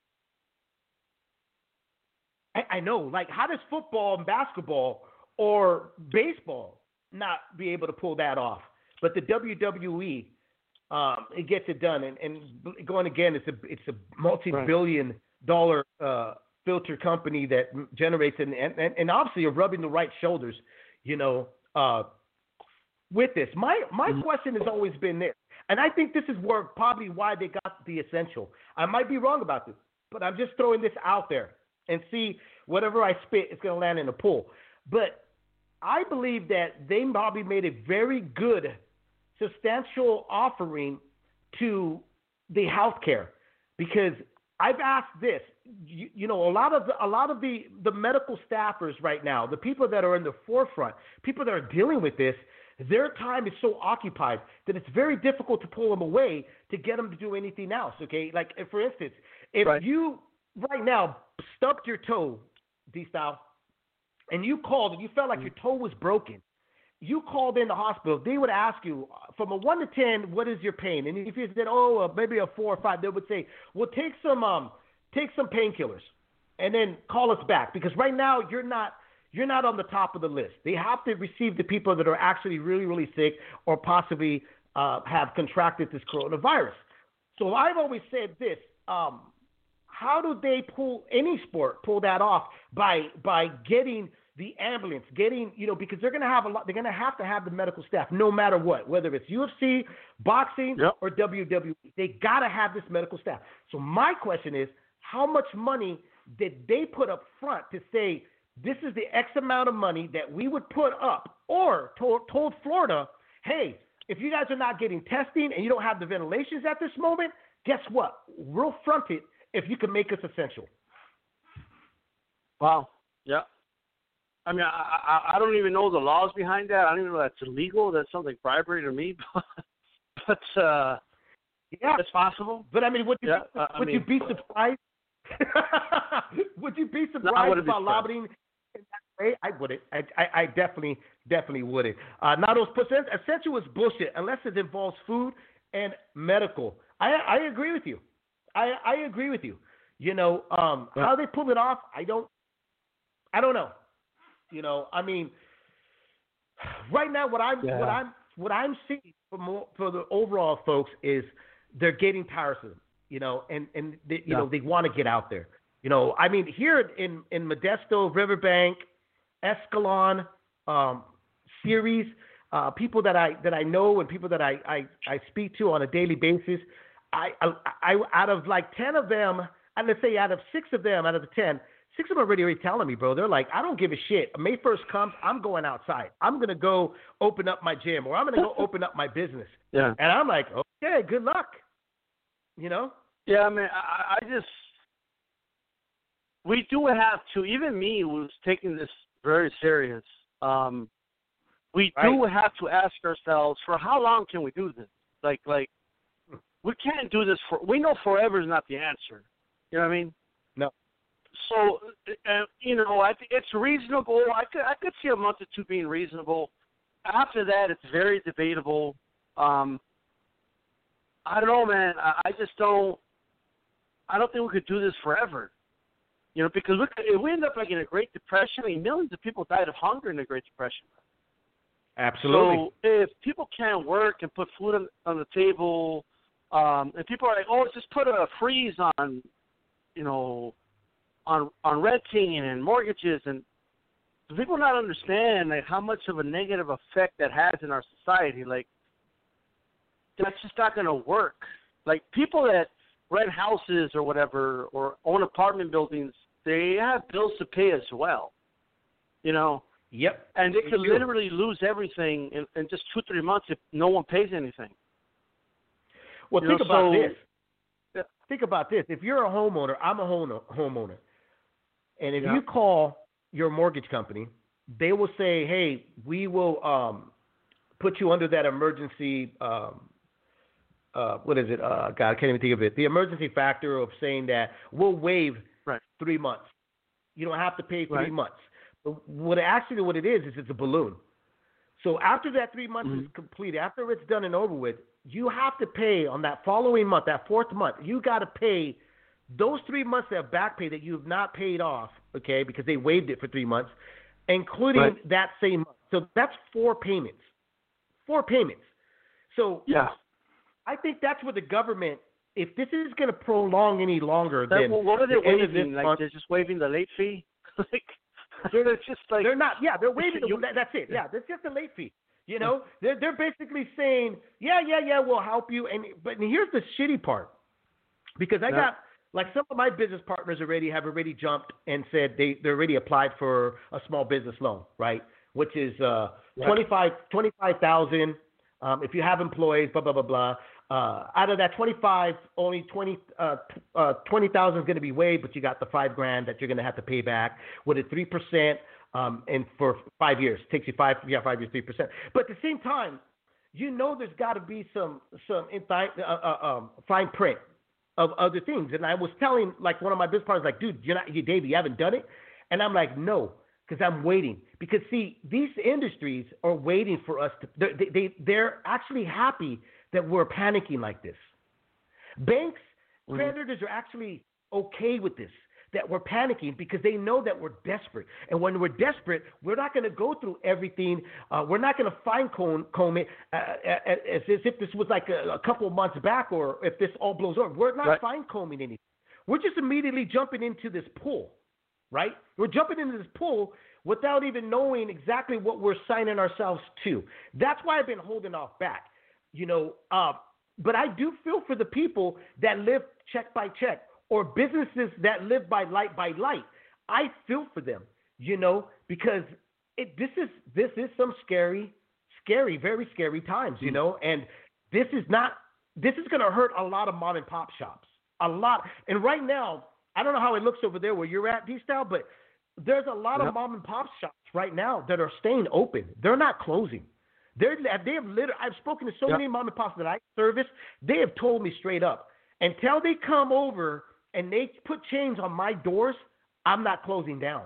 I know. Like, how does football and basketball or baseball not be able to pull that off? But the WWE. It gets it done, and going again, it's a multi-billion-dollar filter company that generates and obviously you're rubbing the right shoulders, with this. My question has always been this, and I think this is probably why they got the essential. I might be wrong about this, but I'm just throwing this out there and see whatever I spit is going to land in a pool. But I believe that they probably made a very good substantial offering to the healthcare, because I've asked this. A lot of the medical staffers right now, the people that are in the forefront, people that are dealing with this, their time is so occupied that it's very difficult to pull them away to get them to do anything else. Okay, like for instance, if you right now stubbed your toe, D-Style, and you called and you felt like your toe was broken. You called in the hospital, they would ask you, from a 1 to 10, what is your pain? And if you said, maybe a 4 or 5, they would say, well, take some painkillers, and then call us back, because right now you're not on the top of the list. They have to receive the people that are actually really, really sick or possibly have contracted this coronavirus. So I've always said this: how do they pull that off by getting the ambulance, getting, because they're going to have they're going to have the medical staff no matter what, whether it's UFC, boxing, or WWE. They got to have this medical staff. So my question is, how much money did they put up front to say, this is the X amount of money that we would put up, or told Florida, hey, if you guys are not getting testing and you don't have the ventilations at this moment, guess what? We'll front it if you can make us essential. Wow. Yeah. I mean, I don't even know the laws behind that. I don't even know that's illegal. That sounds like bribery to me. But yeah, it's possible. But I mean, would you be surprised? Would you be surprised about lobbying in that way? I wouldn't. I definitely wouldn't. Now, those percent essential is bullshit unless it involves food and medical. I agree with you. I agree with you. How they pull it off, I don't know. I mean, right now what I'm seeing for the overall folks is they're getting tiresome, and they, they want to get out there. I mean, here in Modesto, Riverbank, Escalon, Ceres, people that I know and people that I speak to on a daily basis, I out of like 10 of them, and let's say out of 6 of them out of the 10, 6 of them are already telling me, bro. They're like, I don't give a shit. May 1st comes, I'm going outside. I'm going to go open up my gym, or I'm going to go open up my business. Yeah. And I'm like, okay, good luck. Yeah, I mean, I just, we do have to, even me who's taking this very serious, we do have to ask ourselves, for how long can we do this? Like, we can't do this we know forever is not the answer. You know what I mean? No. So, I think it's reasonable. I could see a month or 2 being reasonable. After that, it's very debatable. I don't know, man. I don't think we could do this forever. Because if we end up like in a Great Depression, I mean, millions of people died of hunger in the Great Depression. Absolutely. So if people can't work and put food on the table, and people are like, oh, just put a freeze on, on renting and mortgages, and do people not understand like how much of a negative effect that has in our society? Like, that's just not going to work. Like, people that rent houses or whatever, or own apartment buildings, they have bills to pay as well. Yep. And they could literally lose everything in just 2-3 months if no one pays anything. Well, think about this. Yeah. Think about this. If you're a homeowner, I'm a homeowner. And if you call your mortgage company, they will say, hey, we will put you under that emergency, what is it? God, I can't even think of it. The emergency factor of saying that we'll waive 3 months. You don't have to pay 3 months. But what it is it's a balloon. So after that 3 months is completed, after it's done and over with, you have to pay on that following month, that 4th month, you got to pay those 3 months of back pay that you have not paid off, okay, because they waived it for 3 months, including that same month. So that's 4 payments. 4 payments. So I think that's where the government, if this is going to prolong any longer, then what are they waiving? Like, they're just waiving the late fee? They're just like, they're not. Yeah, they're waiving. That's it. Yeah, that's just a late fee. They're basically saying, yeah, we'll help you. But here's the shitty part, because I got like some of my business partners have already jumped and said they already applied for a small business loan, right? Which is $25,000 if you have employees, blah blah blah blah. Out of that 25, only 20,000 is going to be waived, but you got the $5,000 that you're going to have to pay back with a 3%, and for 5 years. Takes you 5 years, 3%. But at the same time, there's got to be some fine print of other things. And I was telling like one of my business partners, like, dude, Dave, you haven't done it, and I'm like, no. Because I'm waiting. Because, see, these industries are waiting for us to – they're actually happy that we're panicking like this. Banks, creditors are actually okay with this, that we're panicking, because they know that we're desperate. And when we're desperate, we're not going to go through everything. We're not going to fine-comb it as if this was like a couple of months back, or if this all blows over. We're not fine-combing anything. We're just immediately jumping into this pool. right? We're jumping into this pool without even knowing exactly what we're signing ourselves to. That's why I've been holding off back, but I do feel for the people that live check by check or businesses that live by light by light. I feel for them, because this is some scary, very scary times, and this is going to hurt a lot of mom and pop shops, a lot. And right now, I don't know how it looks over there where you're at, D-Style, but there's a lot of mom and pop shops right now that are staying open. They're not closing. I've spoken to so many mom and pops that I service. They have told me straight up, until they come over and they put chains on my doors, I'm not closing down.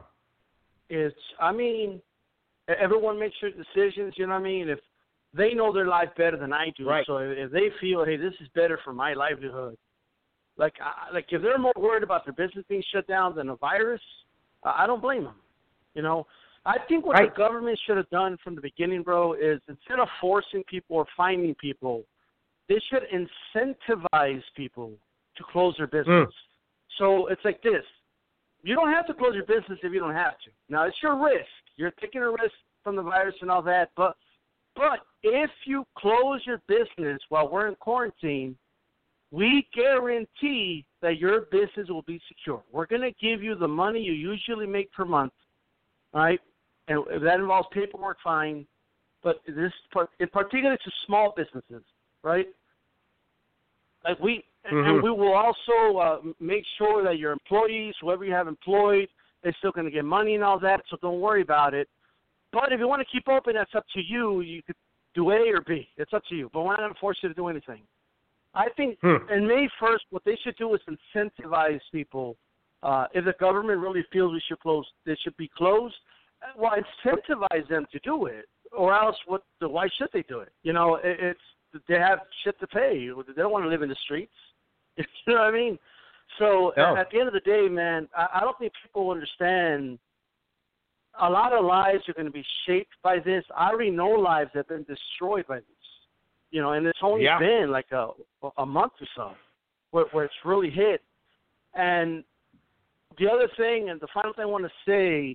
Everyone makes their decisions, if they know their life better than I do. Right. So if they feel, hey, this is better for my livelihood, like if they're more worried about their business being shut down than a virus, I don't blame them. I think what the government should have done from the beginning, bro, is instead of forcing people or fining people, they should incentivize people to close their business. So it's like this. You don't have to close your business if you don't have to. Now, it's your risk. You're taking a risk from the virus and all that. But if you close your business while we're in quarantine, we guarantee that your business will be secure. We're going to give you the money you usually make per month, all right? And if that involves paperwork, fine. But this, in particular, to small businesses, right? Like and we will also make sure that your employees, whoever you have employed, they're still going to get money and all that, so don't worry about it. But if you want to keep open, that's up to you. You could do A or B. It's up to you. But we're not going to force you to do anything. I think in May 1st, what they should do is incentivize people. If the government really feels we should close, they should be closed. Well, incentivize them to do it, or else why should they do it? They have shit to pay. They don't want to live in the streets. You know what I mean? So at the end of the day, man, I don't think people understand. A lot of lives are going to be shaped by this. I already know lives that have been destroyed by this. And it's only been like a month or so where it's really hit. And the other thing, and the final thing I want to say,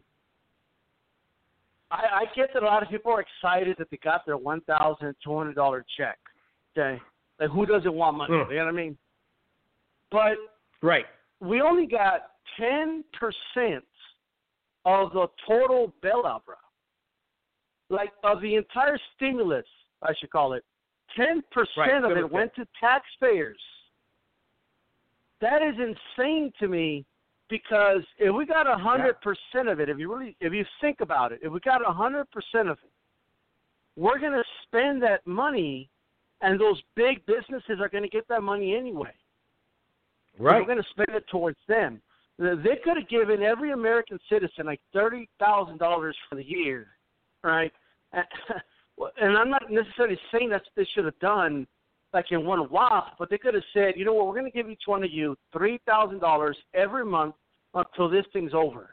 I get that a lot of people are excited that they got their $1,200 check. Okay, like who doesn't want money? You know what I mean? But we only got 10% of the total bailout, bro. Like of the entire stimulus, I should call it, 10% of it went to taxpayers. That is insane to me. Because if we got 100% of it, if you think about it, if we got 100% of it, we're going to spend that money, and those big businesses are going to get that money anyway. Right. We're going to spend it towards them. They could have given every American citizen like $30,000 for the year, right? And I'm not necessarily saying that's what they should have done, like in one whop, but they could have said, you know what, we're going to give each one of you $3,000 every month until this thing's over.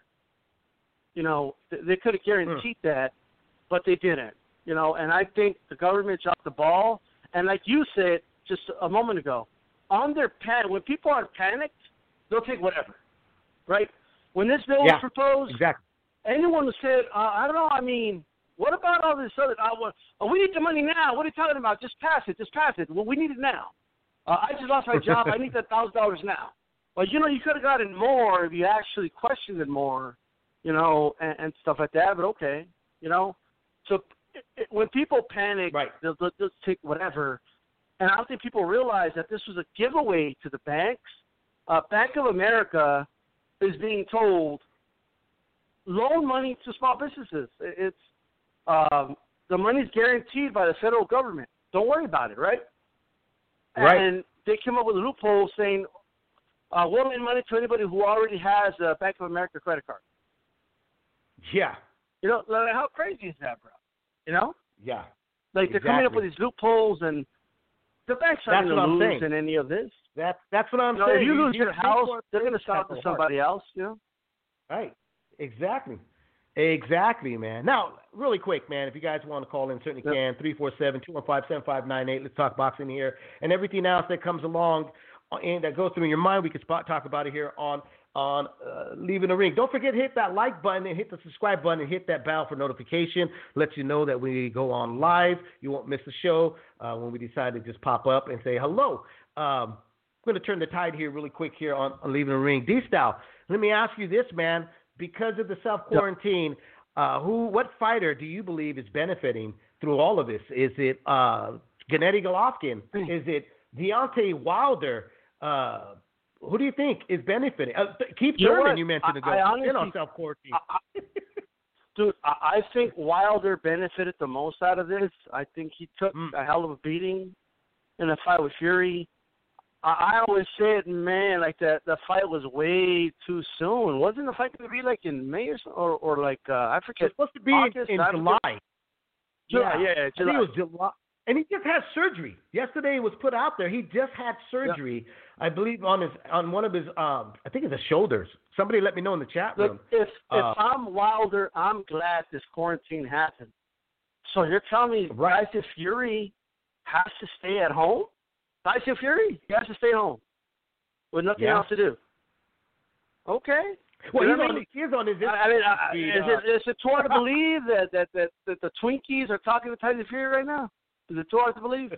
They could have guaranteed that, but they didn't. And I think the government dropped the ball. And like you said just a moment ago, when people are panicked, they'll take whatever, right? When this bill was proposed, anyone who said, I don't know, what about all this other? We need the money now. What are you talking about? Just pass it. Well, we need it now. I just lost my job. I need that $1,000 now. Well, you could have gotten more if you actually questioned it more, and stuff like that. But okay, So when people panic, they'll take whatever. And I don't think people realize that this was a giveaway to the banks. Bank of America is being told, loan money to small businesses. It's the money's guaranteed by the federal government. Don't worry about it, right? And they came up with a loophole saying, we'll lend money to anybody who already has a Bank of America credit card. Yeah. How crazy is that, bro? Yeah. Like they're coming up with these loopholes, and the banks aren't going to lose in any of this. That's what I'm saying. If you lose your house, they're going to sell it to somebody else, Right. Exactly, man. Now, really quick, man, if you guys want to call in, certainly can. 347-215-7598. Let's talk boxing here and everything else that comes along. and that goes through your mind, we can talk about it here on Leaving the Ring. Don't forget to hit that like button and hit the subscribe button and hit that bell for notification. Let you know that we go on live. You won't miss the show when we decide to just pop up and say hello. I'm going to turn the tide here really quick here on Leaving the Ring. D-Style, let me ask you this, man. Because of the self-quarantine, what fighter do you believe is benefiting through all of this? Is it Gennady Golovkin? Is it Deontay Wilder? Who do you think is benefiting? Keith Thurman, you mentioned ago. Honestly, on self-quarantine. Dude, I think Wilder benefited the most out of this. I think he took a hell of a beating in the fight with Fury. I always said, man, like the fight was way too soon. Wasn't the fight going to be like in May or like I forget? It's supposed to be August, in July. Yeah, July. I think it was July. And he just had surgery. Yesterday it was put out there. He just had surgery, I believe, on one of his I think it's his shoulders. Somebody let me know in the chat room. Look, if I'm Wilder, I'm glad this quarantine happened. So you're telling me Tyson Fury has to stay at home? Tyson Fury, he has to stay home with nothing else to do. Okay. Well, he's on his. Is it too hard to believe that the Twinkies are talking to Tyson Fury right now? Is it too hard to believe?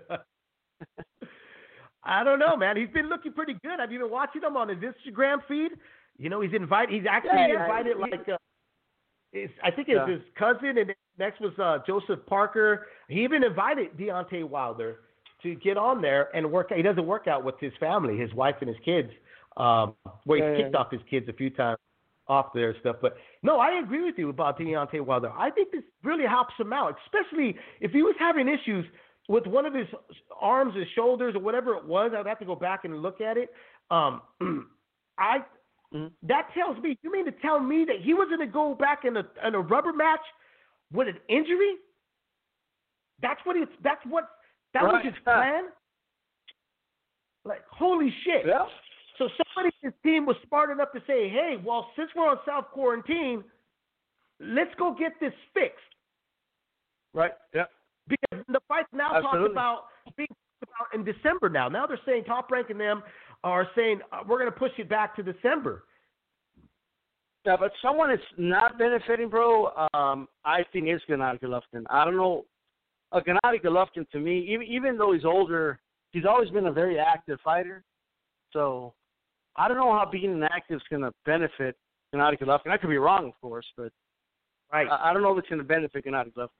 I don't know, man. He's been looking pretty good. Have you been watching him on his Instagram feed? You know, he's invited. He's actually invited I think it's his cousin, and next was Joseph Parker. He even invited Deontay Wilder to get on there and work. He doesn't work out with his family, his wife and his kids. Where he's kicked off his kids a few times off there and stuff. But no, I agree with you about Deontay Wilder. I think this really helps him out, especially if he was having issues with one of his arms, his shoulders, or whatever it was. I'd have to go back and look at it. That tells me, you mean to tell me that he was going to go back in a rubber match with an injury? That was his plan? Like, holy shit. Yeah. So somebody in his team was smart enough to say, hey, well, since we're on self-quarantine, let's go get this fixed. Right, yeah. Because the fight's now being talked about in December now. Now they're saying, Top Rank and them are saying, we're going to push it back to December. Yeah, but someone that's not benefiting, bro, I think it's Gennady Golovkin. I don't know. Gennady Golovkin, to me, even though he's older, he's always been a very active fighter. So I don't know how being inactive is going to benefit Gennady Golovkin. I could be wrong, of course, but I don't know if it's going to benefit Gennady Golovkin.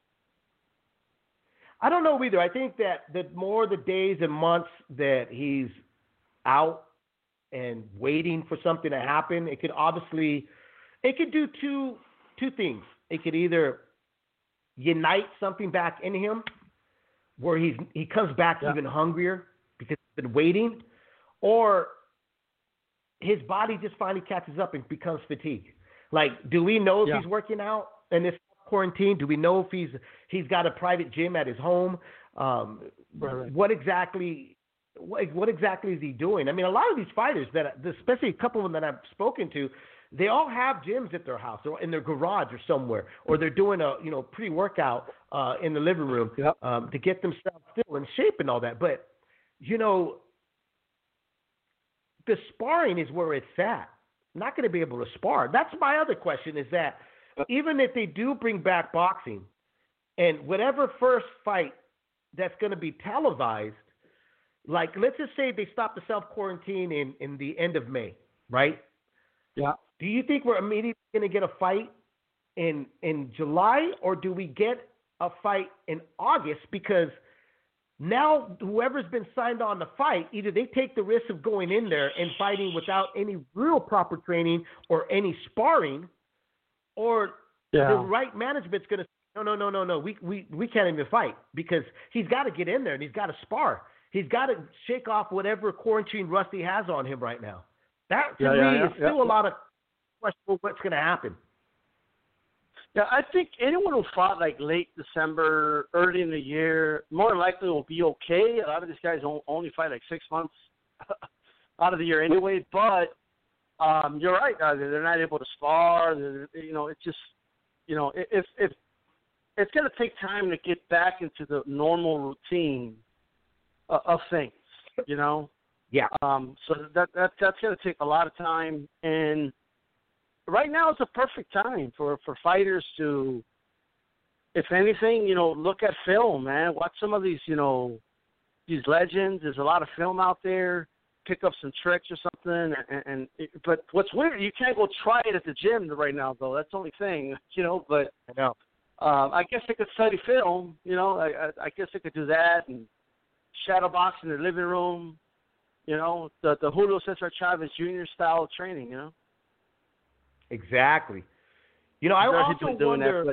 I don't know either. I think that the more the days and months that he's out and waiting for something to happen, it could do two things. It could either unite something back in him where he comes back even hungrier because he's been waiting, or his body just finally catches up and becomes fatigued. Like, do we know if he's working out in this quarantine? Do we know if he's got a private gym at his home? What exactly is he doing? I mean, a lot of these fighters especially a couple of them that I've spoken to, they all have gyms at their house or in their garage or somewhere, or they're doing a pre-workout in the living room to get themselves still in shape and all that. But the sparring is where it's at. Not going to be able to spar. That's my other question, is that even if they do bring back boxing, and whatever first fight that's going to be televised, like let's just say they stop the self-quarantine in the end of May, right? Yeah. Do you think we're immediately going to get a fight in July, or do we get a fight in August? Because now whoever's been signed on to fight, either they take the risk of going in there and fighting without any real proper training or any sparring, or the right management's going to say, no, we can't even fight, because he's got to get in there and he's got to spar. He's got to shake off whatever quarantine rust he has on him right now. That, to me, is still a lot of questionable what's going to happen. Yeah, I think anyone who fought like late December, early in the year, more than likely will be okay. A lot of these guys only fight like 6 months out of the year anyway. But you're right, they're not able to spar. It's just, if it's going to take time to get back into the normal routine of things, Yeah. So that's going to take a lot of time, and right now is a perfect time for fighters to, if anything, look at film, man. Watch some of these, these legends. There's a lot of film out there. Pick up some tricks or something, but what's weird, you can't go try it at the gym right now, though. That's the only thing, But I know. I guess they could study film, I guess they could do that and shadow box in their living room, the Julio Cesar Chavez Jr. style of training, Exactly. I also wonder.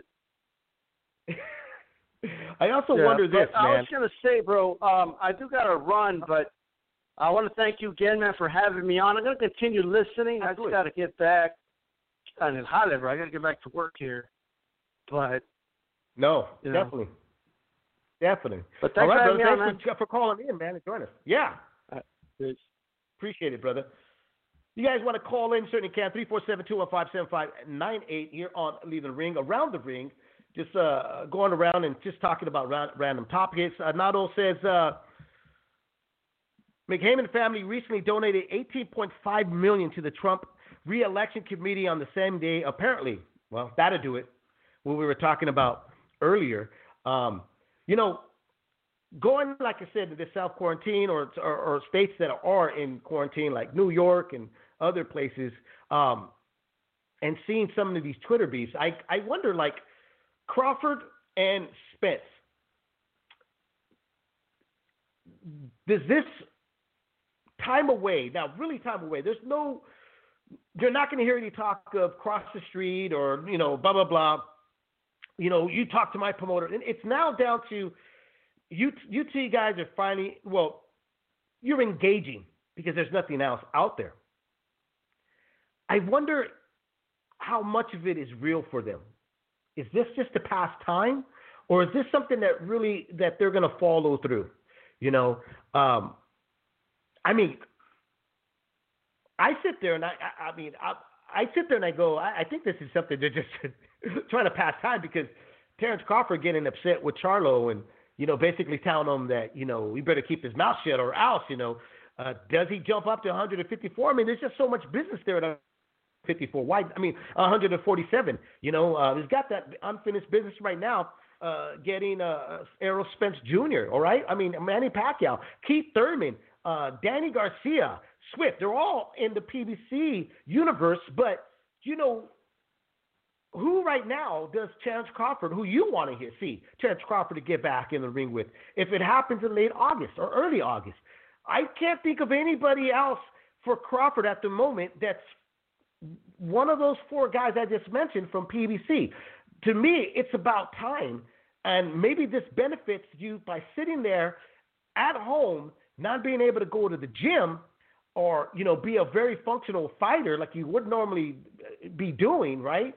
I also wonder this, man. I was gonna say, bro, I do gotta run, but I want to thank you again, man, for having me on. I'm gonna continue listening. I just gotta get back. I gotta get back to work here, but no, definitely. But thanks for calling in, man, and joining us. Yeah. Appreciate it, brother. You guys want to call in? Certainly can. 347-215-7598 here on Leave the Ring, Around the Ring. Just going around and just talking about random topics. Nato says, McHeyman family recently donated $18.5 million to the Trump re-election committee on the same day. Apparently, well, that'll do it. What we were talking about earlier. Going, like I said, to the self-quarantine or states that are in quarantine, like New York and other places, and seeing some of these Twitter beefs, I wonder, like, Crawford and Spence, does this time away, now really time away, you're not going to hear any talk of cross the street or, blah, blah, blah. You talk to my promoter. And it's now down to you two guys are finally, you're engaging because there's nothing else out there. I wonder how much of it is real for them. Is this just a past time, or is this something that they're going to follow through? I sit there and I sit there and I go, I think this is something they're just trying to pass time, because Terrence Crawford getting upset with Charlo and, basically telling him that, we better keep his mouth shut or else, does he jump up to 154? I mean, there's just so much business there at 154. 147. He's got that unfinished business right now, getting Errol Spence Jr., all right? I mean, Manny Pacquiao, Keith Thurman, Danny Garcia, Swift, they're all in the PBC universe, but, who right now does Terrence Crawford, who you want to see Terrence Crawford to get back in the ring with, if it happens in late August or early August? I can't think of anybody else for Crawford at the moment that's one of those four guys I just mentioned from PBC. To me, it's about time, and maybe this benefits you by sitting there at home, not being able to go to the gym or, be a very functional fighter like you would normally be doing, right?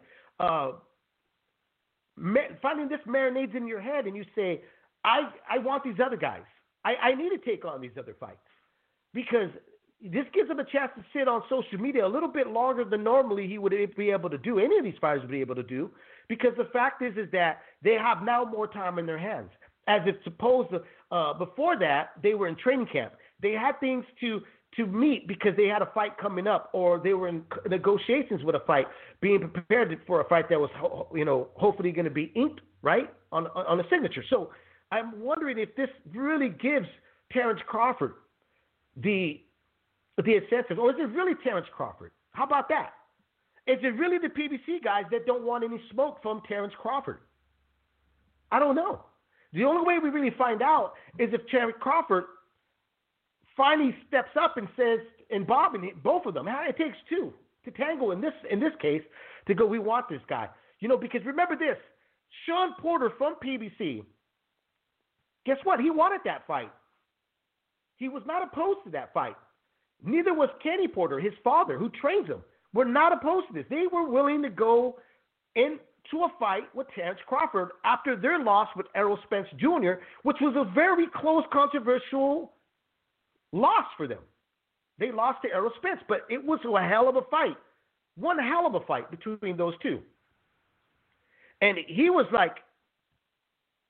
Finding this marinades in your head and you say, I want these other guys. I need to take on these other fights, because this gives him a chance to sit on social media a little bit longer than normally he would be able to do. Any of these fighters would be able to do, because the fact is that they have now more time in their hands. As it's supposed to, before that, they were in training camp. They had things to meet because they had a fight coming up, or they were in negotiations with a fight, being prepared for a fight that was, hopefully going to be inked, right, on a signature. So I'm wondering if this really gives Terrence Crawford the incentive, or is it really Terrence Crawford? How about that? Is it really the PBC guys that don't want any smoke from Terrence Crawford? I don't know. The only way we really find out is if Terrence Crawford finally steps up and says, and Bob and both of them, it takes two to tango in this case, to go, we want this guy. Because remember this, Sean Porter from PBC, guess what? He wanted that fight. He was not opposed to that fight. Neither was Kenny Porter, his father, who trains him. Were not opposed to this. They were willing to go into a fight with Terrence Crawford after their loss with Errol Spence Jr., which was a very close, controversial loss for them. They lost to Errol Spence, but it was a hell of a fight. One hell of a fight between those two. And he was like,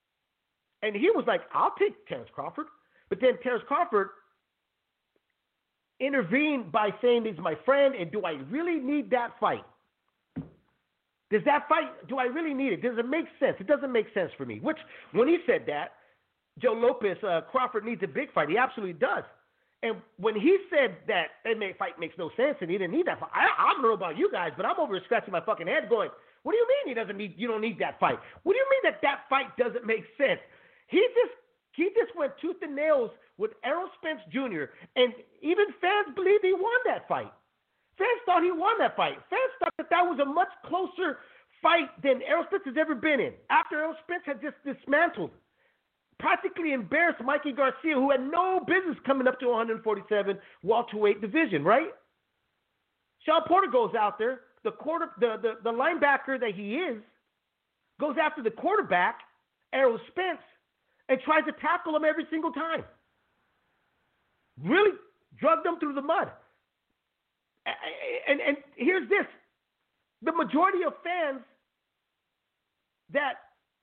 I'll take Terrence Crawford. But then Terrence Crawford intervene by saying he's my friend, and do I really need that fight? Does that fight, do I really need it? Does it make sense? It doesn't make sense for me. Which, when he said that, Joe Lopez, Crawford needs a big fight. He absolutely does. And when he said that fight makes no sense and he didn't need that fight, I don't know about you guys, but I'm over here scratching my fucking head going, what do you mean you don't need that fight? What do you mean that fight doesn't make sense? He just went tooth and nails with Errol Spence Jr., and even fans believe he won that fight. Fans thought he won that fight. Fans thought that was a much closer fight than Errol Spence has ever been in. After Errol Spence had just dismantled, practically embarrassed Mikey Garcia, who had no business coming up to 147 welterweight division, right? Sean Porter goes out there, the linebacker that he is, goes after the quarterback, Errol Spence, and tries to tackle him every single time. Really drugged him through the mud. And here's this. The majority of fans that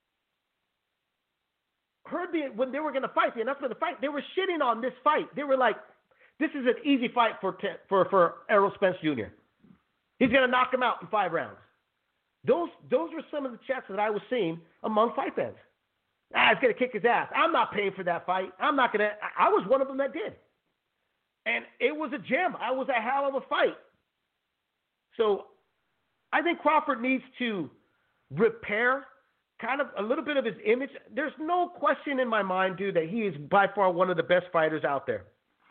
heard when they were going to fight, the announcement of the fight, they were shitting on this fight. They were like, this is an easy fight for Errol Spence Jr. He's going to knock him out in 5 rounds. Those were some of the chats that I was seeing among fight fans. He's going to kick his ass. I'm not paying for that fight. I was one of them that did. And it was a gem. It was a hell of a fight. So I think Crawford needs to repair kind of a little bit of his image. There's no question in my mind, dude, that he is by far one of the best fighters out there.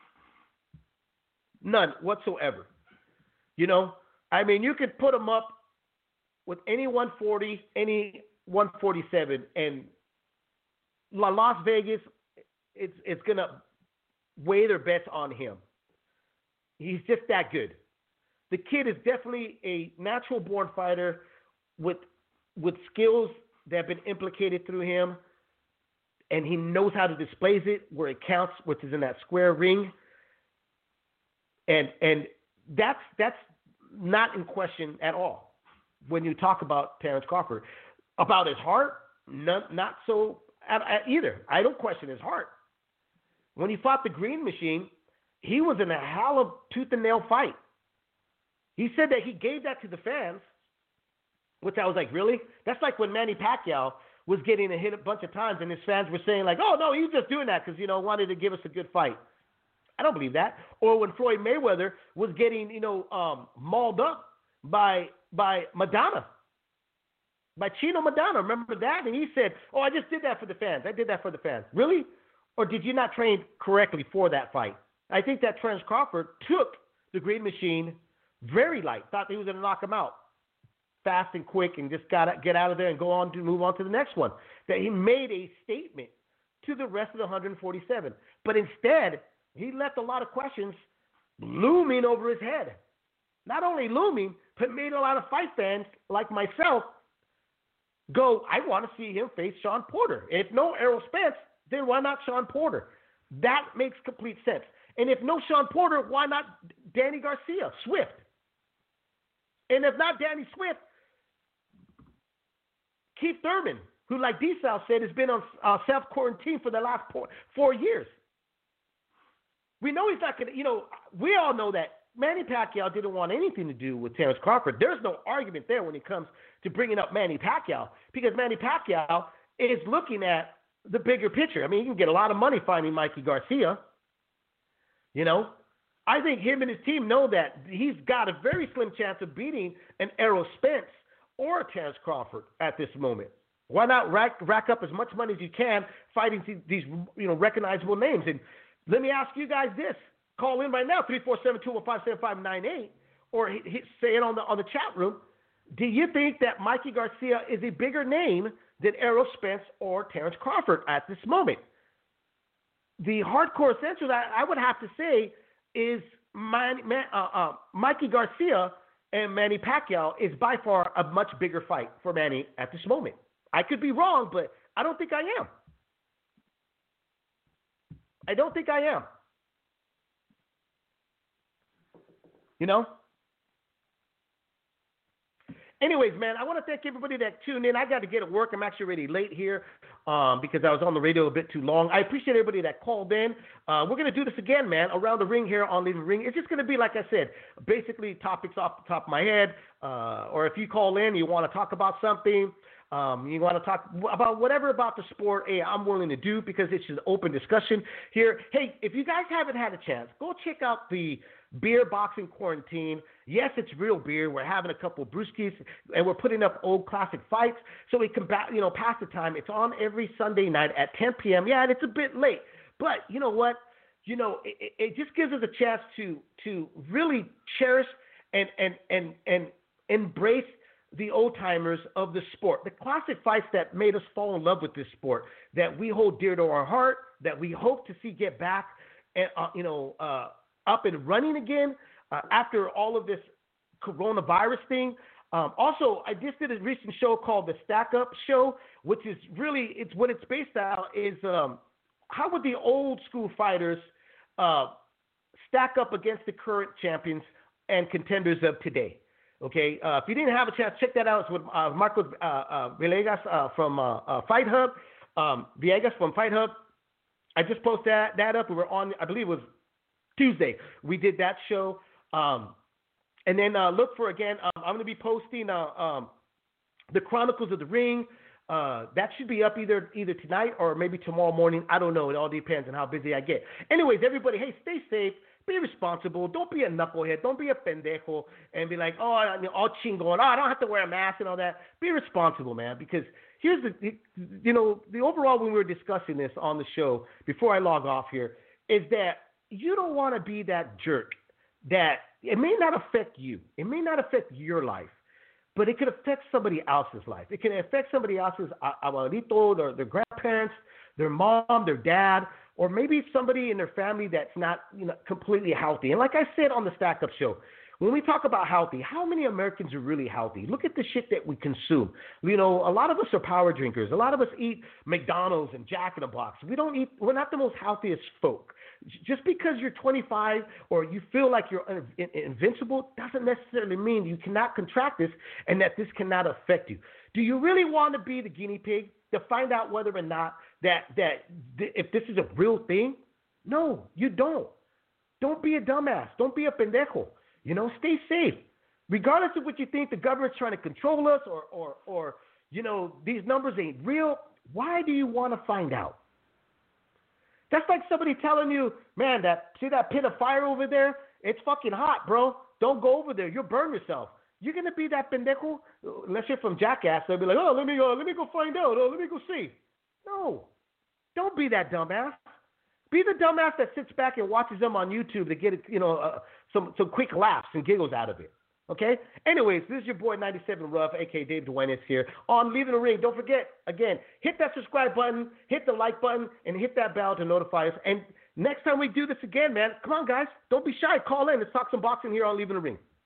None whatsoever. You know, I mean, you could put him up with any 140, any 147, and Las Vegas, it's going to weigh their bets on him. He's just that good. The kid is definitely a natural-born fighter with skills that have been implicated through him, and he knows how to display it where it counts, which is in that square ring. And that's not in question at all when you talk about Terence Crawford. About his heart, not so either. I don't question his heart. When he fought the Green Machine, he was in a hell of tooth and nail fight. He said that he gave that to the fans, which I was like, really? That's like when Manny Pacquiao was getting hit a bunch of times and his fans were saying like, oh, no, he was just doing that because, wanted to give us a good fight. I don't believe that. Or when Floyd Mayweather was getting, mauled up by Madonna, by Chino Madonna. Remember that? And he said, oh, I just did that for the fans. I did that for the fans. Really? Or did you not train correctly for that fight? I think that Terence Crawford took the Green Machine very light, thought he was going to knock him out fast and quick and just get out of there and move on to the next one. That he made a statement to the rest of the 147. But instead, he left a lot of questions looming over his head. Not only looming, but made a lot of fight fans like myself go, I want to see him face Sean Porter. If no Errol Spence, then why not Sean Porter? That makes complete sense. And if no Sean Porter, why not Danny Garcia, Swift? And if not Danny Swift, Keith Thurman, who, like D-South said, has been on self-quarantine for the last 4 years. We know he's not going to, we all know that Manny Pacquiao didn't want anything to do with Terence Crawford. There's no argument there when it comes to bringing up Manny Pacquiao because Manny Pacquiao is looking at the bigger picture. I mean, you can get a lot of money finding Mikey Garcia. I think him and his team know that he's got a very slim chance of beating an Errol Spence or a Terence Crawford at this moment. Why not rack up as much money as you can fighting these recognizable names? And let me ask you guys this. Call in right now, 347-215-7598, or say it on the chat room. Do you think that Mikey Garcia is a bigger name than Errol Spence or Terence Crawford at this moment? The hardcore essential that I would have to say is Mikey Garcia and Manny Pacquiao is by far a much bigger fight for Manny at this moment. I could be wrong, but I don't think I am. I don't think I am. Anyways, man, I want to thank everybody that tuned in. I got to get to work. I'm actually already late here because I was on the radio a bit too long. I appreciate everybody that called in. We're going to do this again, man, around the ring here on Leaving the Ring. It's just going to be, like I said, basically topics off the top of my head. Or if you call in, you want to talk about something, you want to talk about whatever about the sport, hey, I'm willing to do because it's an open discussion here. Hey, if you guys haven't had a chance, go check out the Beer Boxing Quarantine. Yes, it's real beer. We're having a couple of brewskis, and we're putting up old classic fights so we can, pass the time. It's on every Sunday night at 10 p.m. Yeah, and it's a bit late, but you know what? It just gives us a chance to really cherish and embrace the old timers of the sport, the classic fights that made us fall in love with this sport, that we hold dear to our heart, that we hope to see get back and up and running again after all of this coronavirus thing. Also, I just did a recent show called the Stack Up Show, which is really, it's what it's based on is how would the old school fighters stack up against the current champions and contenders of today. Okay, if you didn't have a chance, check that out. It's with Marco Villegas from Fight Hub. Villegas from Fight Hub. I just posted that up. We were on, I believe it was Tuesday. We did that show. And then look for, again, I'm going to be posting the Chronicles of the Ring. That should be up either tonight or maybe tomorrow morning. I don't know. It all depends on how busy I get. Anyways, everybody, hey, stay safe. Be responsible. Don't be a knucklehead. Don't be a pendejo and be like, all chingon. I don't have to wear a mask and all that. Be responsible, man, because here's the overall when we were discussing this on the show before I log off here is that you don't want to be that jerk that it may not affect you. It may not affect your life, but it could affect somebody else's life. It can affect somebody else's abuelito, their grandparents, their mom, their dad, or maybe somebody in their family that's not completely healthy. And like I said on the Stack Up Show, when we talk about healthy, how many Americans are really healthy? Look at the shit that we consume. A lot of us are power drinkers. A lot of us eat McDonald's and Jack in the Box. We're not the most healthiest folk. Just because you're 25 or you feel like you're invincible doesn't necessarily mean you cannot contract this and that this cannot affect you. Do you really want to be the guinea pig to find out whether or not that if this is a real thing? No, you don't. Don't be a dumbass. Don't be a pendejo. Stay safe. Regardless of what you think the government's trying to control us or these numbers ain't real, why do you want to find out? That's like somebody telling you, man, see that pit of fire over there? It's fucking hot, bro. Don't go over there. You'll burn yourself. You're going to be that pendejo? Unless you're from Jackass, they'll be like, let me go find out. Let me go see. No. Don't be that dumbass. Be the dumbass that sits back and watches them on YouTube to get some quick laughs and giggles out of it. Okay? Anyways, this is your boy 97 Ruff, a.k.a. Dave Duenas here on Leaving the Ring. Don't forget, again, hit that subscribe button, hit the like button, and hit that bell to notify us. And next time we do this again, man, come on, guys. Don't be shy. Call in. Let's talk some boxing here on Leaving the Ring.